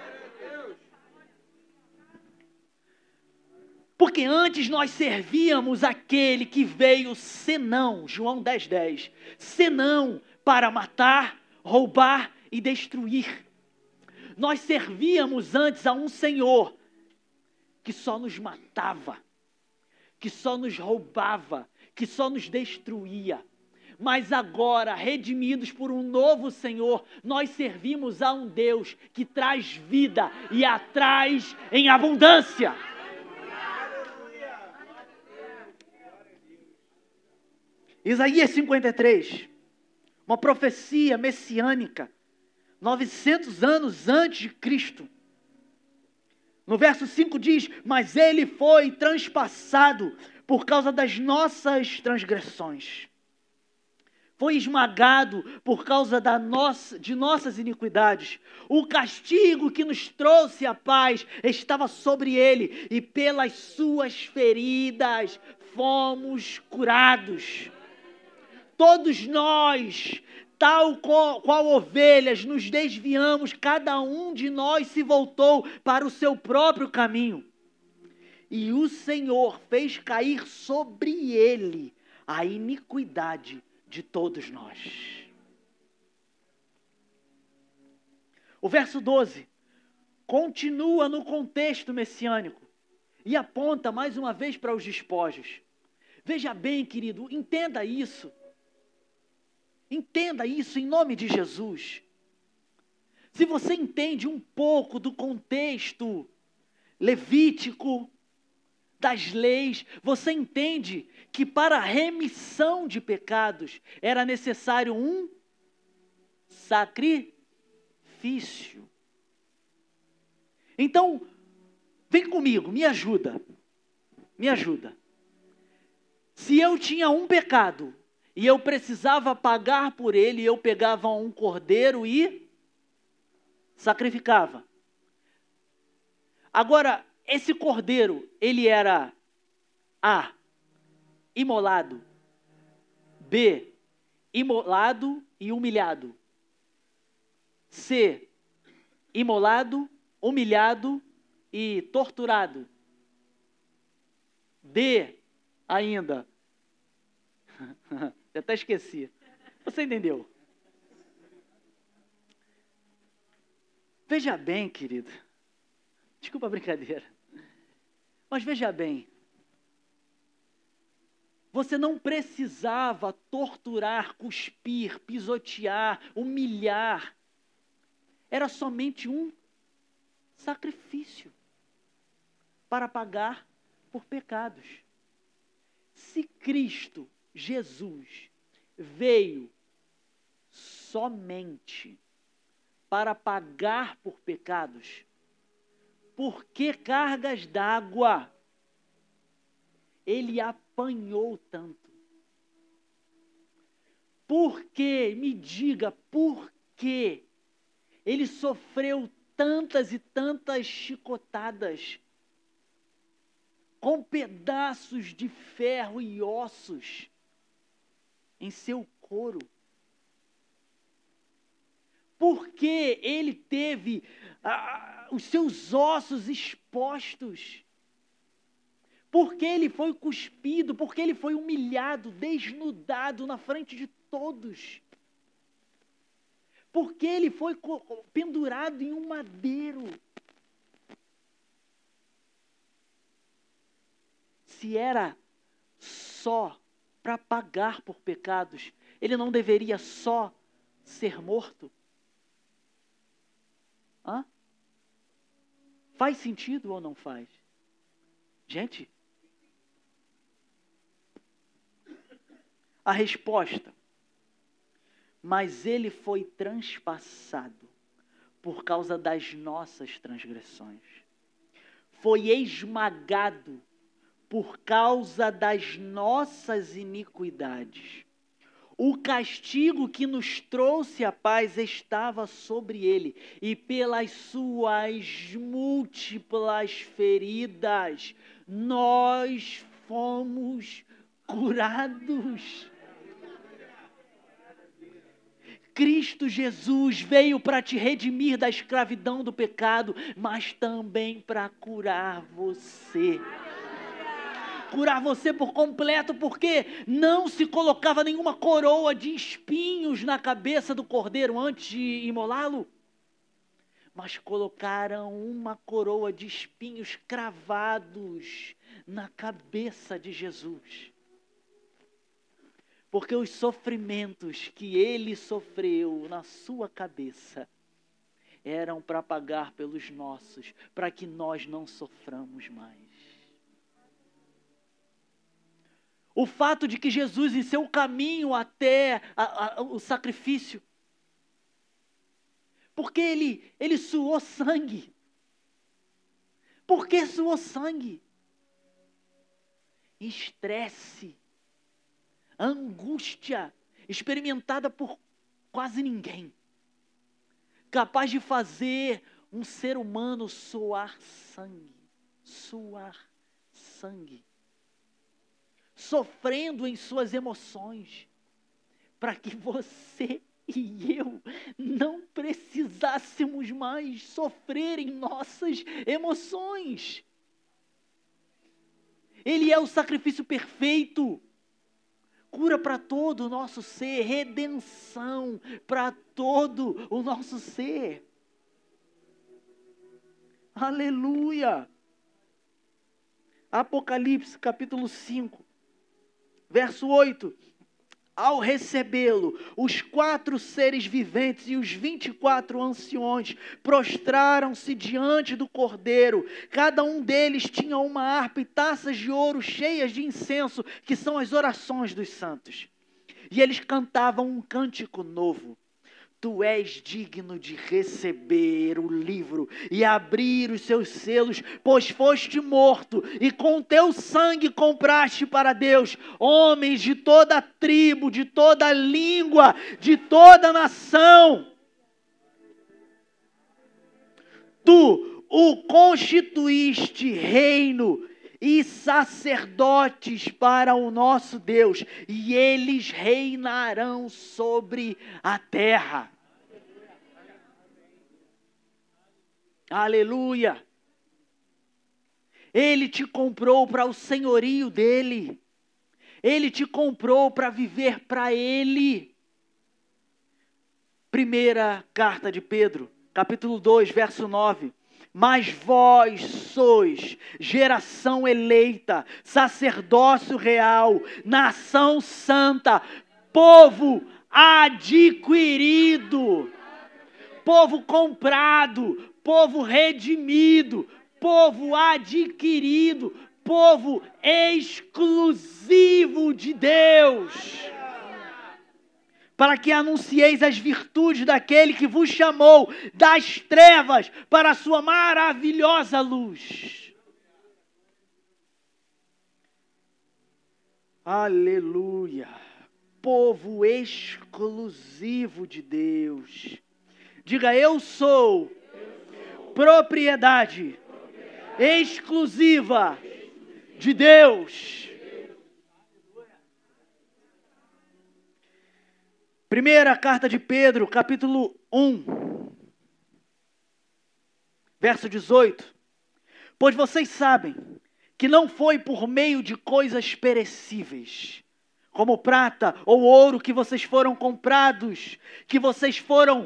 Porque antes nós servíamos aquele que veio senão, João 10:10, senão para matar, roubar e destruir. Nós servíamos antes a um Senhor que só nos matava, que só nos roubava, que só nos destruía. Mas agora, redimidos por um novo Senhor, nós servimos a um Deus que traz vida e a traz em abundância. Isaías 53, uma profecia messiânica, 900 anos antes de Cristo. No verso 5 diz, mas ele foi transpassado por causa das nossas transgressões. Foi esmagado por causa de nossas iniquidades. O castigo que nos trouxe a paz estava sobre ele, e pelas suas feridas fomos curados. Todos nós, tal qual ovelhas, nos desviamos, cada um de nós se voltou para o seu próprio caminho. E o Senhor fez cair sobre ele a iniquidade de todos nós. O verso 12 continua no contexto messiânico e aponta mais uma vez para os despojos. Veja bem, querido, entenda isso. Entenda isso em nome de Jesus. Se você entende um pouco do contexto levítico, das leis, você entende que para a remissão de pecados era necessário um sacrifício. Então, vem comigo, me ajuda. Me ajuda. Se eu tinha um pecado e eu precisava pagar por ele, eu pegava um cordeiro e sacrificava. Agora, esse cordeiro, ele era A, imolado, B, imolado e humilhado, C, imolado, humilhado e torturado, D, ainda, eu até esqueci, você entendeu? Veja bem, querido, desculpa a brincadeira, mas veja bem, você não precisava torturar, cuspir, pisotear, humilhar, era somente um sacrifício para pagar por pecados. Se Cristo, Jesus, veio somente para pagar por pecados, por que cargas d'água ele apanhou tanto? Por que, me diga, por que ele sofreu tantas e tantas chicotadas, com pedaços de ferro e ossos em seu couro? Porque ele teve os seus ossos expostos? Porque ele foi cuspido, porque ele foi humilhado, desnudado na frente de todos? Porque ele foi pendurado em um madeiro? Se era só para pagar por pecados, ele não deveria só ser morto? Hã? Faz sentido ou não faz? Gente, a resposta: mas ele foi transpassado por causa das nossas transgressões, foi esmagado por causa das nossas iniquidades. O castigo que nos trouxe a paz estava sobre ele, e pelas suas múltiplas feridas nós fomos curados. Cristo Jesus veio para te redimir da escravidão do pecado, mas também para curar você. Curar você por completo, porque não se colocava nenhuma coroa de espinhos na cabeça do cordeiro antes de imolá-lo, mas colocaram uma coroa de espinhos cravados na cabeça de Jesus. Porque os sofrimentos que ele sofreu na sua cabeça eram para pagar pelos nossos, para que nós não soframos mais. O fato de que Jesus, em seu caminho até o sacrifício, porque ele suou sangue. Por que suou sangue? Estresse, angústia, experimentada por quase ninguém, capaz de fazer um ser humano suar sangue, sofrendo em suas emoções, para que você e eu não precisássemos mais sofrer em nossas emoções. Ele é o sacrifício perfeito, cura para todo o nosso ser, redenção para todo o nosso ser. Aleluia! Apocalipse capítulo 5, verso 8. Ao recebê-lo, os 4 seres viventes e os 24 anciões prostraram-se diante do Cordeiro. Cada um deles tinha uma harpa e taças de ouro cheias de incenso, que são as orações dos santos. E eles cantavam um cântico novo. Tu és digno de receber o livro e abrir os seus selos, pois foste morto e com teu sangue compraste para Deus homens de toda tribo, de toda língua, de toda nação. Tu o constituíste reino e sacerdotes para o nosso Deus, e eles reinarão sobre a terra. Aleluia! Ele te comprou para o senhorio dele. Ele te comprou para viver para Ele. Primeira carta de Pedro, capítulo 2, verso 9. Mas vós sois geração eleita, sacerdócio real, nação santa, povo adquirido, povo comprado, povo redimido, povo adquirido, povo exclusivo de Deus, para que anuncieis as virtudes daquele que vos chamou das trevas para a sua maravilhosa luz. Aleluia! Povo exclusivo de Deus. Diga, eu sou propriedade exclusiva de Deus. Primeira carta de Pedro, capítulo 1, verso 18. Pois vocês sabem que não foi por meio de coisas perecíveis, como prata ou ouro, que vocês foram comprados, que vocês foram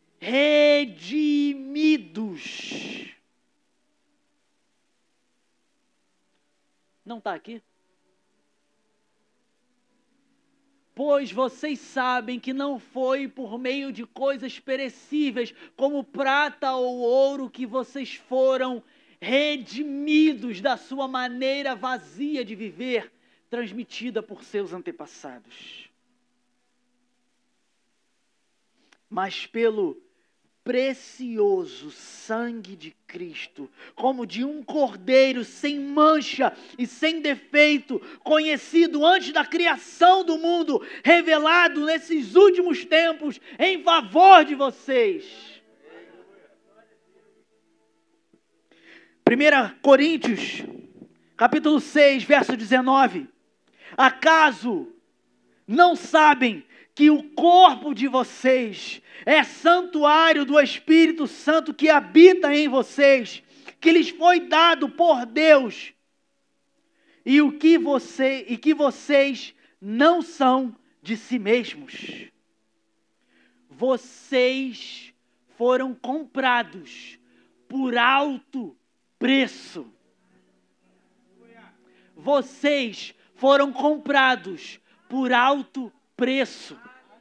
redimidos. Não está aqui? Pois vocês sabem que não foi por meio de coisas perecíveis, como prata ou ouro, que vocês foram redimidos da sua maneira vazia de viver, transmitida por seus antepassados. Mas pelo precioso sangue de Cristo, como de um cordeiro sem mancha e sem defeito, conhecido antes da criação do mundo, revelado nesses últimos tempos em favor de vocês. 1 Coríntios, capítulo 6, verso 19. Acaso não sabem que o corpo de vocês é santuário do Espírito Santo que habita em vocês, que lhes foi dado por Deus, e que vocês não são de si mesmos? Vocês foram comprados por alto preço. Vocês foram comprados por alto preço.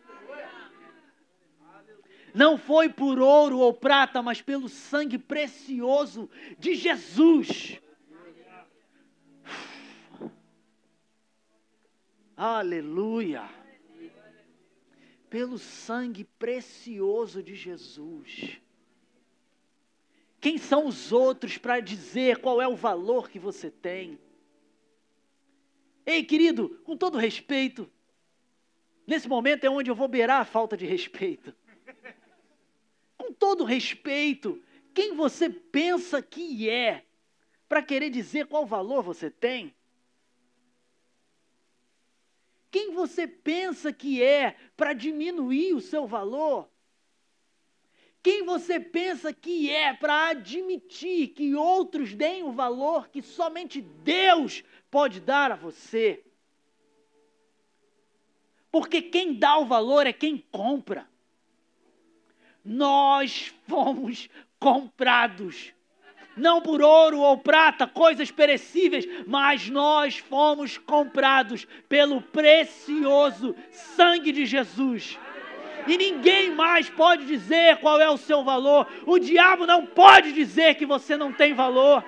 Não foi por ouro ou prata, mas pelo sangue precioso de Jesus. Aleluia. Pelo sangue precioso de Jesus. Quem são os outros para dizer qual é o valor que você tem? Ei, querido, com todo respeito, nesse momento é onde eu vou beirar a falta de respeito. Com todo respeito, quem você pensa que é para querer dizer qual valor você tem? Quem você pensa que é para diminuir o seu valor? Quem você pensa que é para admitir que outros deem o valor que somente Deus pode dar a você? Porque quem dá o valor é quem compra. Nós fomos comprados, não por ouro ou prata, coisas perecíveis, mas nós fomos comprados pelo precioso sangue de Jesus. E ninguém mais pode dizer qual é o seu valor. O diabo não pode dizer que você não tem valor.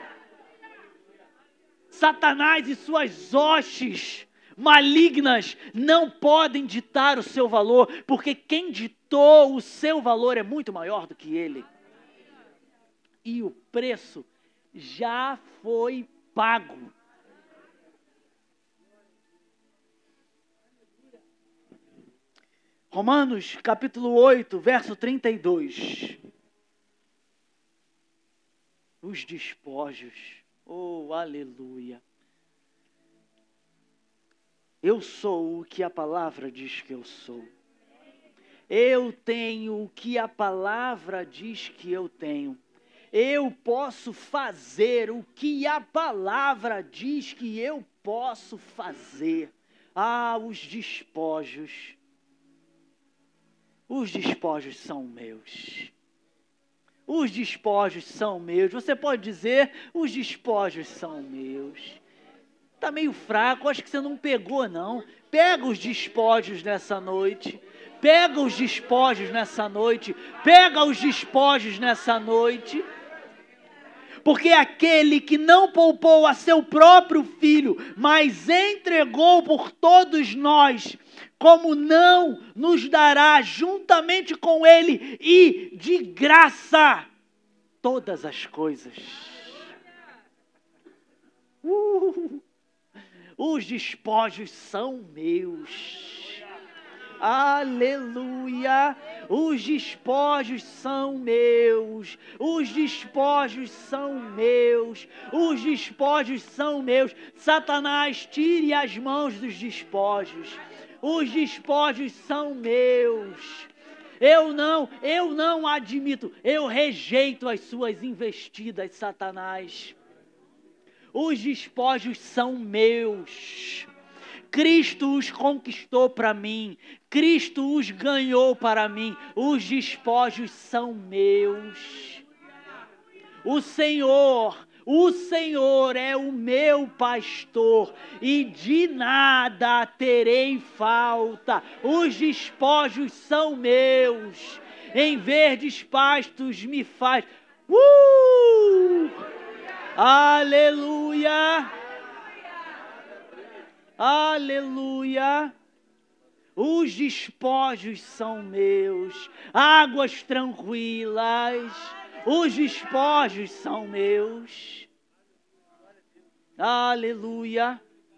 Satanás e suas hostes malignas não podem ditar o seu valor, porque quem ditou o seu valor é muito maior do que ele. E o preço já foi pago. Romanos capítulo 8, verso 32. os despojos. Oh, aleluia. Eu sou o que a palavra diz que eu sou. Eu tenho o que a palavra diz que eu tenho. Eu posso fazer o que a palavra diz que eu posso fazer. Ah, os despojos. Os despojos são meus. Os despojos são meus. Você pode dizer, os despojos são meus. Está meio fraco, acho que você não pegou não. Pega os despojos nessa noite. Pega os despojos nessa noite. Pega os despojos nessa noite. Porque aquele que não poupou a seu próprio filho, mas entregou por todos nós, como não nos dará juntamente com ele e de graça todas as coisas. Os despojos são meus. Aleluia! Os despojos são meus. Os despojos são meus. Os despojos são meus. Satanás, tire as mãos dos despojos. Os despojos são meus. Eu não admito. Eu rejeito as suas investidas, Satanás. Os despojos são meus. Cristo os conquistou para mim. Cristo os ganhou para mim. Os despojos são meus. O Senhor é o meu pastor e de nada terei falta. Os despojos são meus. Em verdes pastos me faz. Aleluia! Aleluia! Os despojos são meus, águas tranquilas, os despojos são meus. Aleluia!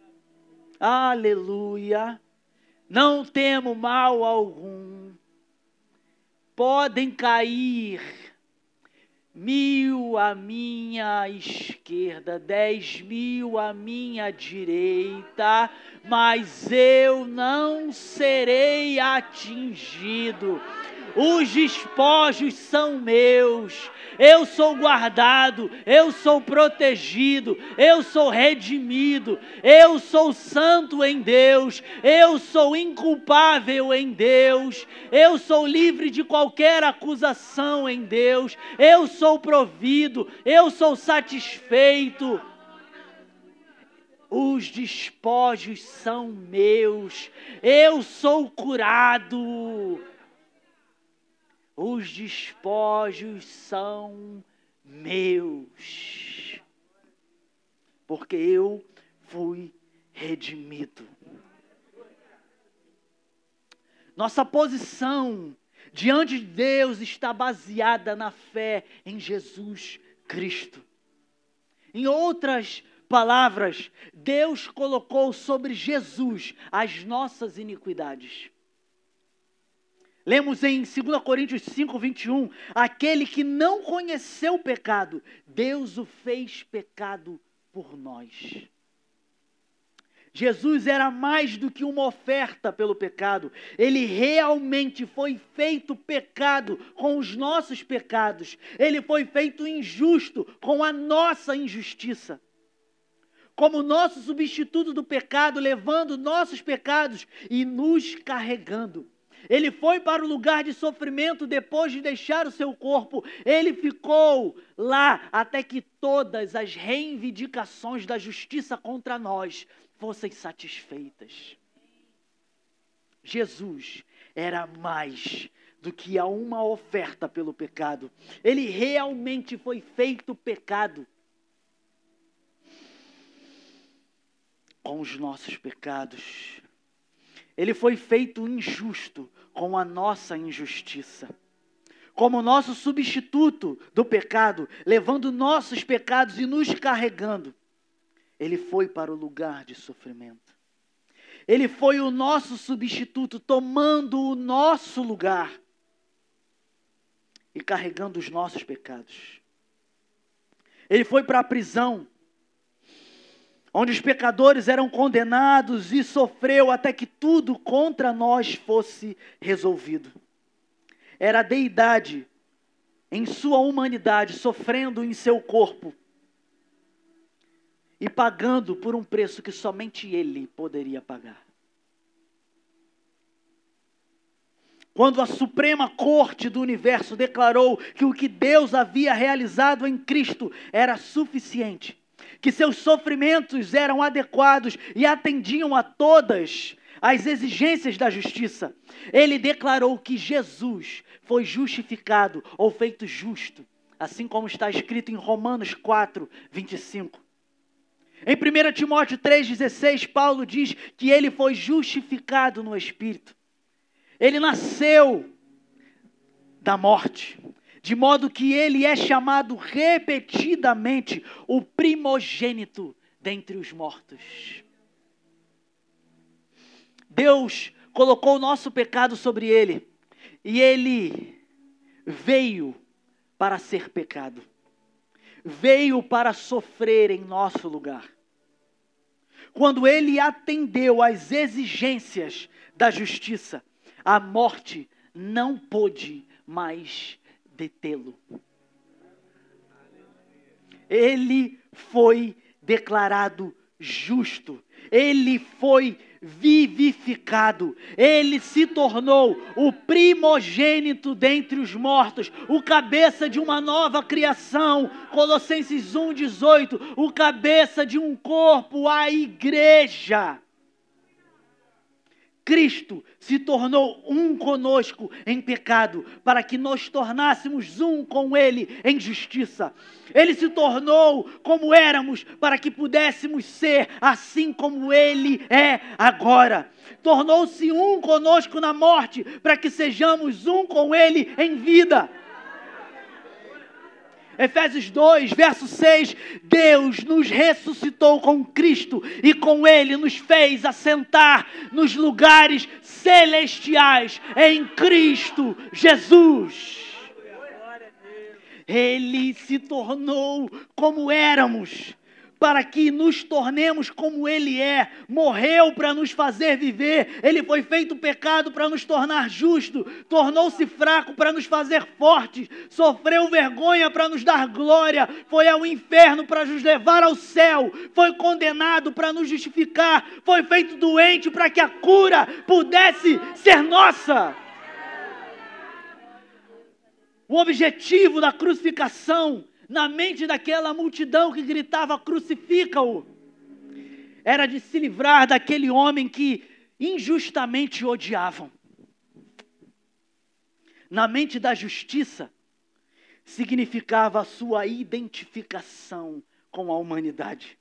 Aleluia! Não temo mal algum. Podem cair 1.000 à minha esquerda, 10.000 à minha direita, mas eu não serei atingido. Os despojos são meus. Eu sou guardado, eu sou protegido, eu sou redimido, eu sou santo em Deus, eu sou inculpável em Deus, eu sou livre de qualquer acusação em Deus, eu sou provido, eu sou satisfeito. Os despojos são meus, eu sou curado. Os despojos são meus, porque eu fui redimido. Nossa posição diante de Deus está baseada na fé em Jesus Cristo. Em outras palavras, Deus colocou sobre Jesus as nossas iniquidades. Lemos em 2 Coríntios 5, 21, aquele que não conheceu o pecado, Deus o fez pecado por nós. Jesus era mais do que uma oferta pelo pecado, ele realmente foi feito pecado com os nossos pecados, ele foi feito injusto com a nossa injustiça. Como nosso substituto do pecado, levando nossos pecados e nos carregando. Ele foi para o lugar de sofrimento depois de deixar o seu corpo. Ele ficou lá até que todas as reivindicações da justiça contra nós fossem satisfeitas. Jesus era mais do que uma oferta pelo pecado. Ele realmente foi feito pecado com os nossos pecados. Ele foi feito injusto com a nossa injustiça. Como nosso substituto do pecado, levando nossos pecados e nos carregando. Ele foi para o lugar de sofrimento. Ele foi o nosso substituto, tomando o nosso lugar e carregando os nossos pecados. Ele foi para a prisão, onde os pecadores eram condenados, e sofreu até que tudo contra nós fosse resolvido. Era a deidade em sua humanidade, sofrendo em seu corpo e pagando por um preço que somente Ele poderia pagar. Quando a Suprema Corte do Universo declarou que o que Deus havia realizado em Cristo era suficiente, que seus sofrimentos eram adequados e atendiam a todas as exigências da justiça, Ele declarou que Jesus foi justificado ou feito justo, assim como está escrito em Romanos 4, 25. Em 1 Timóteo 3,16, Paulo diz que ele foi justificado no Espírito. Ele nasceu da morte, de modo que ele é chamado repetidamente o primogênito dentre os mortos. Deus colocou o nosso pecado sobre ele, e ele veio para ser pecado. Veio para sofrer em nosso lugar. Quando ele atendeu às exigências da justiça, a morte não pôde mais detê-lo. Ele foi declarado justo. Ele foi vivificado. Ele se tornou o primogênito dentre os mortos, o cabeça de uma nova criação. Colossenses 1,18, o cabeça de um corpo, a igreja. Cristo se tornou um conosco em pecado, para que nós tornássemos um com Ele em justiça. Ele se tornou como éramos, para que pudéssemos ser assim como Ele é agora. Tornou-se um conosco na morte, para que sejamos um com Ele em vida. Efésios 2, verso 6, Deus nos ressuscitou com Cristo e com Ele nos fez assentar nos lugares celestiais em Cristo Jesus. Ele se tornou como éramos, para que nos tornemos como Ele é. Morreu para nos fazer viver. Ele foi feito pecado para nos tornar justo. Tornou-se fraco para nos fazer fortes. Sofreu vergonha para nos dar glória. Foi ao inferno para nos levar ao céu. Foi condenado para nos justificar. Foi feito doente para que a cura pudesse ser nossa. O objetivo da crucificação na mente daquela multidão que gritava, crucifica-o, era de se livrar daquele homem que injustamente odiavam. Na mente da justiça, significava a sua identificação com a humanidade.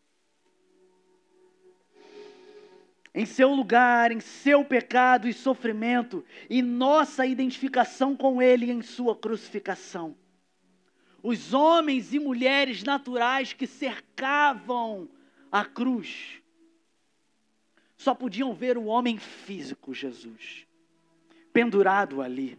Em seu lugar, em seu pecado e sofrimento, e nossa identificação com Ele em sua crucificação. Os homens e mulheres naturais que cercavam a cruz só podiam ver o homem físico, Jesus, pendurado ali,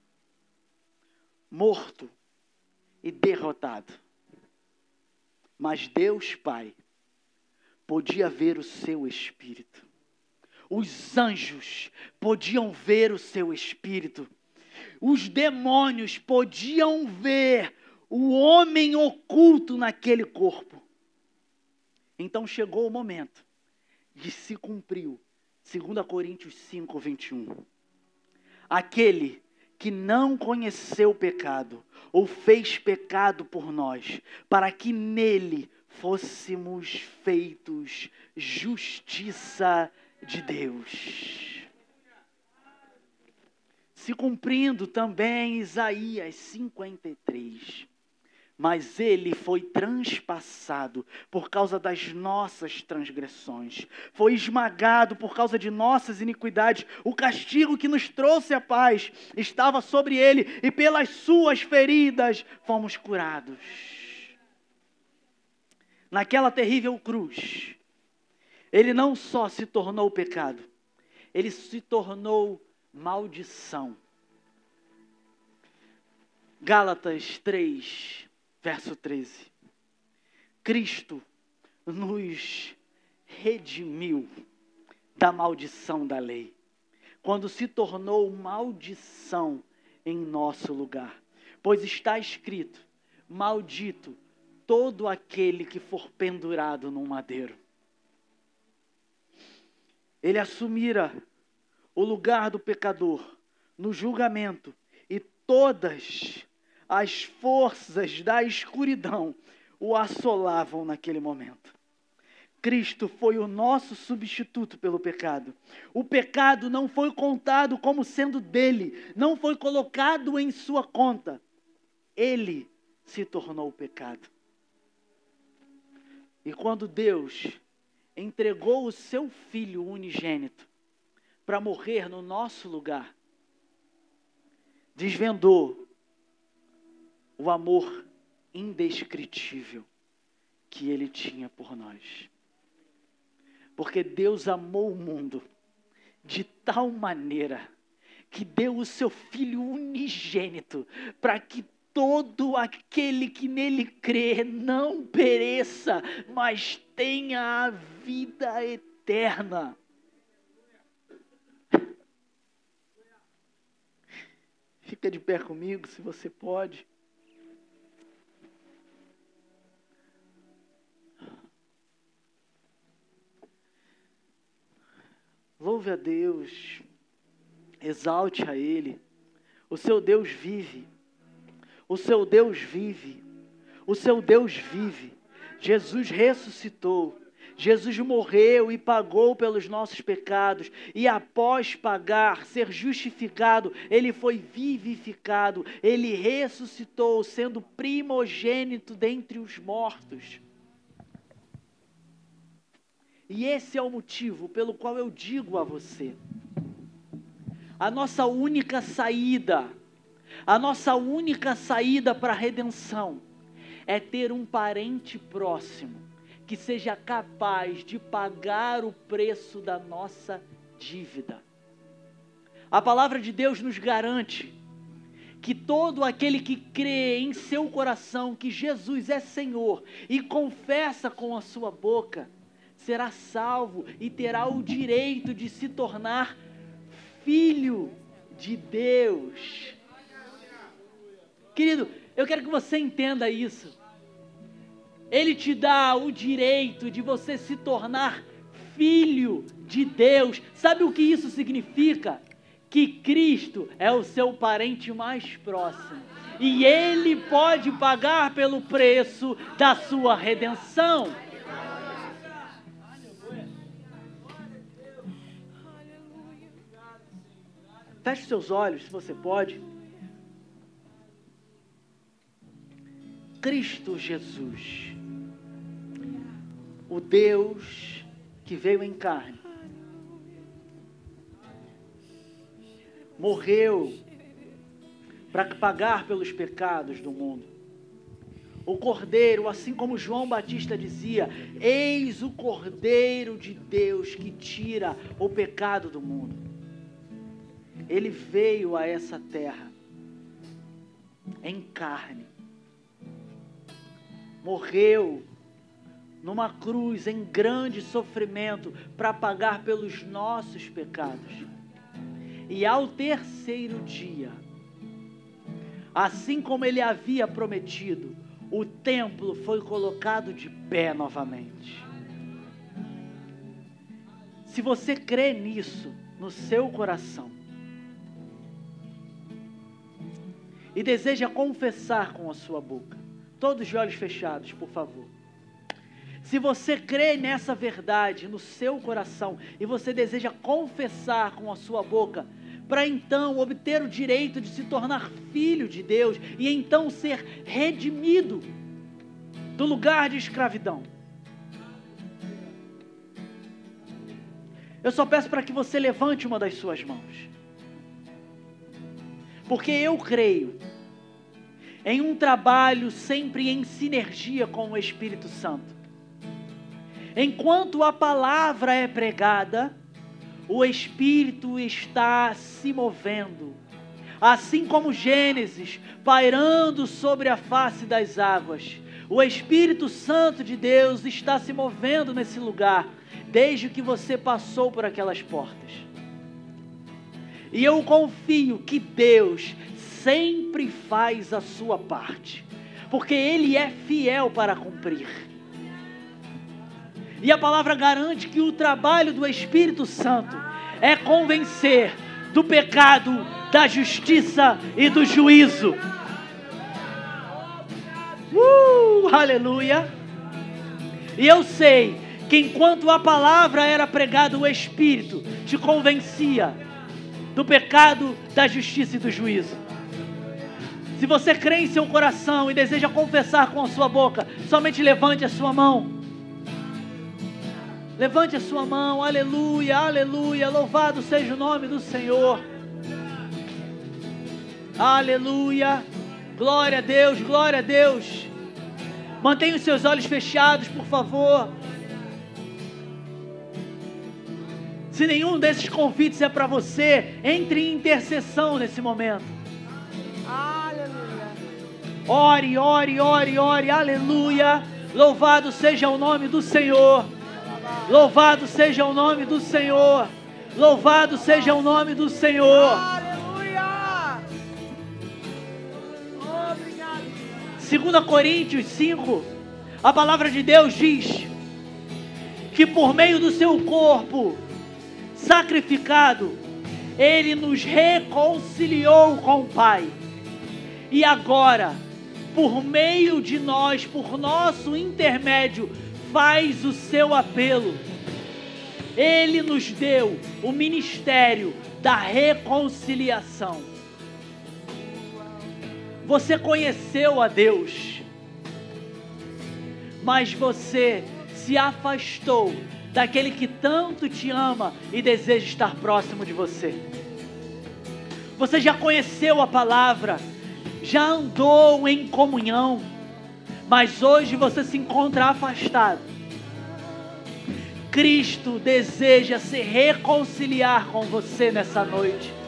morto e derrotado. Mas Deus Pai podia ver o seu espírito. Os anjos podiam ver o seu espírito. Os demônios podiam ver o homem oculto naquele corpo. Então chegou o momento de se cumprir 2 Coríntios 5, 21. Aquele que não conheceu o pecado, ou fez pecado por nós, para que nele fôssemos feitos justiça de Deus. Se cumprindo também Isaías 53. Mas ele foi transpassado por causa das nossas transgressões. Foi esmagado por causa de nossas iniquidades. O castigo que nos trouxe a paz estava sobre ele, e pelas suas feridas fomos curados. Naquela terrível cruz, ele não só se tornou pecado, ele se tornou maldição. Gálatas 3, verso 13. Cristo nos redimiu da maldição da lei, quando se tornou maldição em nosso lugar. Pois está escrito: maldito todo aquele que for pendurado num madeiro. Ele assumira o lugar do pecador no julgamento, e todas as forças da escuridão o assolavam naquele momento. Cristo foi o nosso substituto pelo pecado. O pecado não foi contado como sendo dele, não foi colocado em sua conta. Ele se tornou o pecado. E quando Deus entregou o seu Filho unigênito para morrer no nosso lugar, desvendou o amor indescritível que Ele tinha por nós. Porque Deus amou o mundo de tal maneira que deu o seu Filho unigênito para que todo aquele que nele crê não pereça, mas tenha a vida eterna. Fica de pé comigo, se você pode. Louve a Deus, exalte a Ele. O seu Deus vive, o seu Deus vive, o seu Deus vive. Jesus ressuscitou, Jesus morreu e pagou pelos nossos pecados, e após pagar, ser justificado, Ele foi vivificado, Ele ressuscitou, sendo primogênito dentre os mortos. E esse é o motivo pelo qual eu digo a você: a nossa única saída para a redenção é ter um parente próximo que seja capaz de pagar o preço da nossa dívida. A palavra de Deus nos garante que todo aquele que crê em seu coração que Jesus é Senhor e confessa com a sua boca, será salvo e terá o direito de se tornar filho de Deus. Querido, eu quero que você entenda isso. Ele te dá o direito de você se tornar filho de Deus. Sabe o que isso significa? Que Cristo é o seu parente mais próximo. E Ele pode pagar pelo preço da sua redenção. Feche seus olhos, se você pode. Cristo Jesus, o Deus que veio em carne, morreu para pagar pelos pecados do mundo. O Cordeiro, assim como João Batista dizia: eis o Cordeiro de Deus que tira o pecado do mundo. Ele veio a essa terra em carne, morreu numa cruz em grande sofrimento para pagar pelos nossos pecados. E ao terceiro dia, assim como Ele havia prometido, o templo foi colocado de pé novamente. Se você crê nisso no seu coração e deseja confessar com a sua boca, todos de olhos fechados, por favor. Se você crê nessa verdade no seu coração e você deseja confessar com a sua boca, para então obter o direito de se tornar filho de Deus e então ser redimido do lugar de escravidão, eu só peço para que você levante uma das suas mãos. Porque eu creio em um trabalho sempre em sinergia com o Espírito Santo. Enquanto a palavra é pregada, o Espírito está se movendo, assim como Gênesis, pairando sobre a face das águas. O Espírito Santo de Deus está se movendo nesse lugar, desde que você passou por aquelas portas. E eu confio que Deus sempre faz a sua parte, porque Ele é fiel para cumprir. E a palavra garante que o trabalho do Espírito Santo é convencer do pecado, da justiça e do juízo. Aleluia! E eu sei que enquanto a palavra era pregada, o Espírito te convencia do pecado, da justiça e do juízo. Se você crê em seu coração e deseja confessar com a sua boca, somente levante a sua mão. Levante a sua mão, aleluia, aleluia, louvado seja o nome do Senhor. Aleluia, glória a Deus, glória a Deus. Mantenha os seus olhos fechados, por favor. Se nenhum desses convites é para você, entre em intercessão nesse momento. Aleluia. Ore, ore, ore, ore, aleluia. Louvado seja o nome do Senhor. Louvado seja o nome do Senhor. Louvado seja o nome do Senhor. Aleluia. Obrigado. 2 Coríntios 5, a palavra de Deus diz que por meio do seu corpo sacrificado, Ele nos reconciliou com o Pai. E agora, por meio de nós, por nosso intermédio, faz o seu apelo. Ele nos deu o ministério da reconciliação. Você conheceu a Deus, mas você se afastou daquele que tanto te ama e deseja estar próximo de você. Você já conheceu a palavra, já andou em comunhão, mas hoje você se encontra afastado. Cristo deseja se reconciliar com você nessa noite.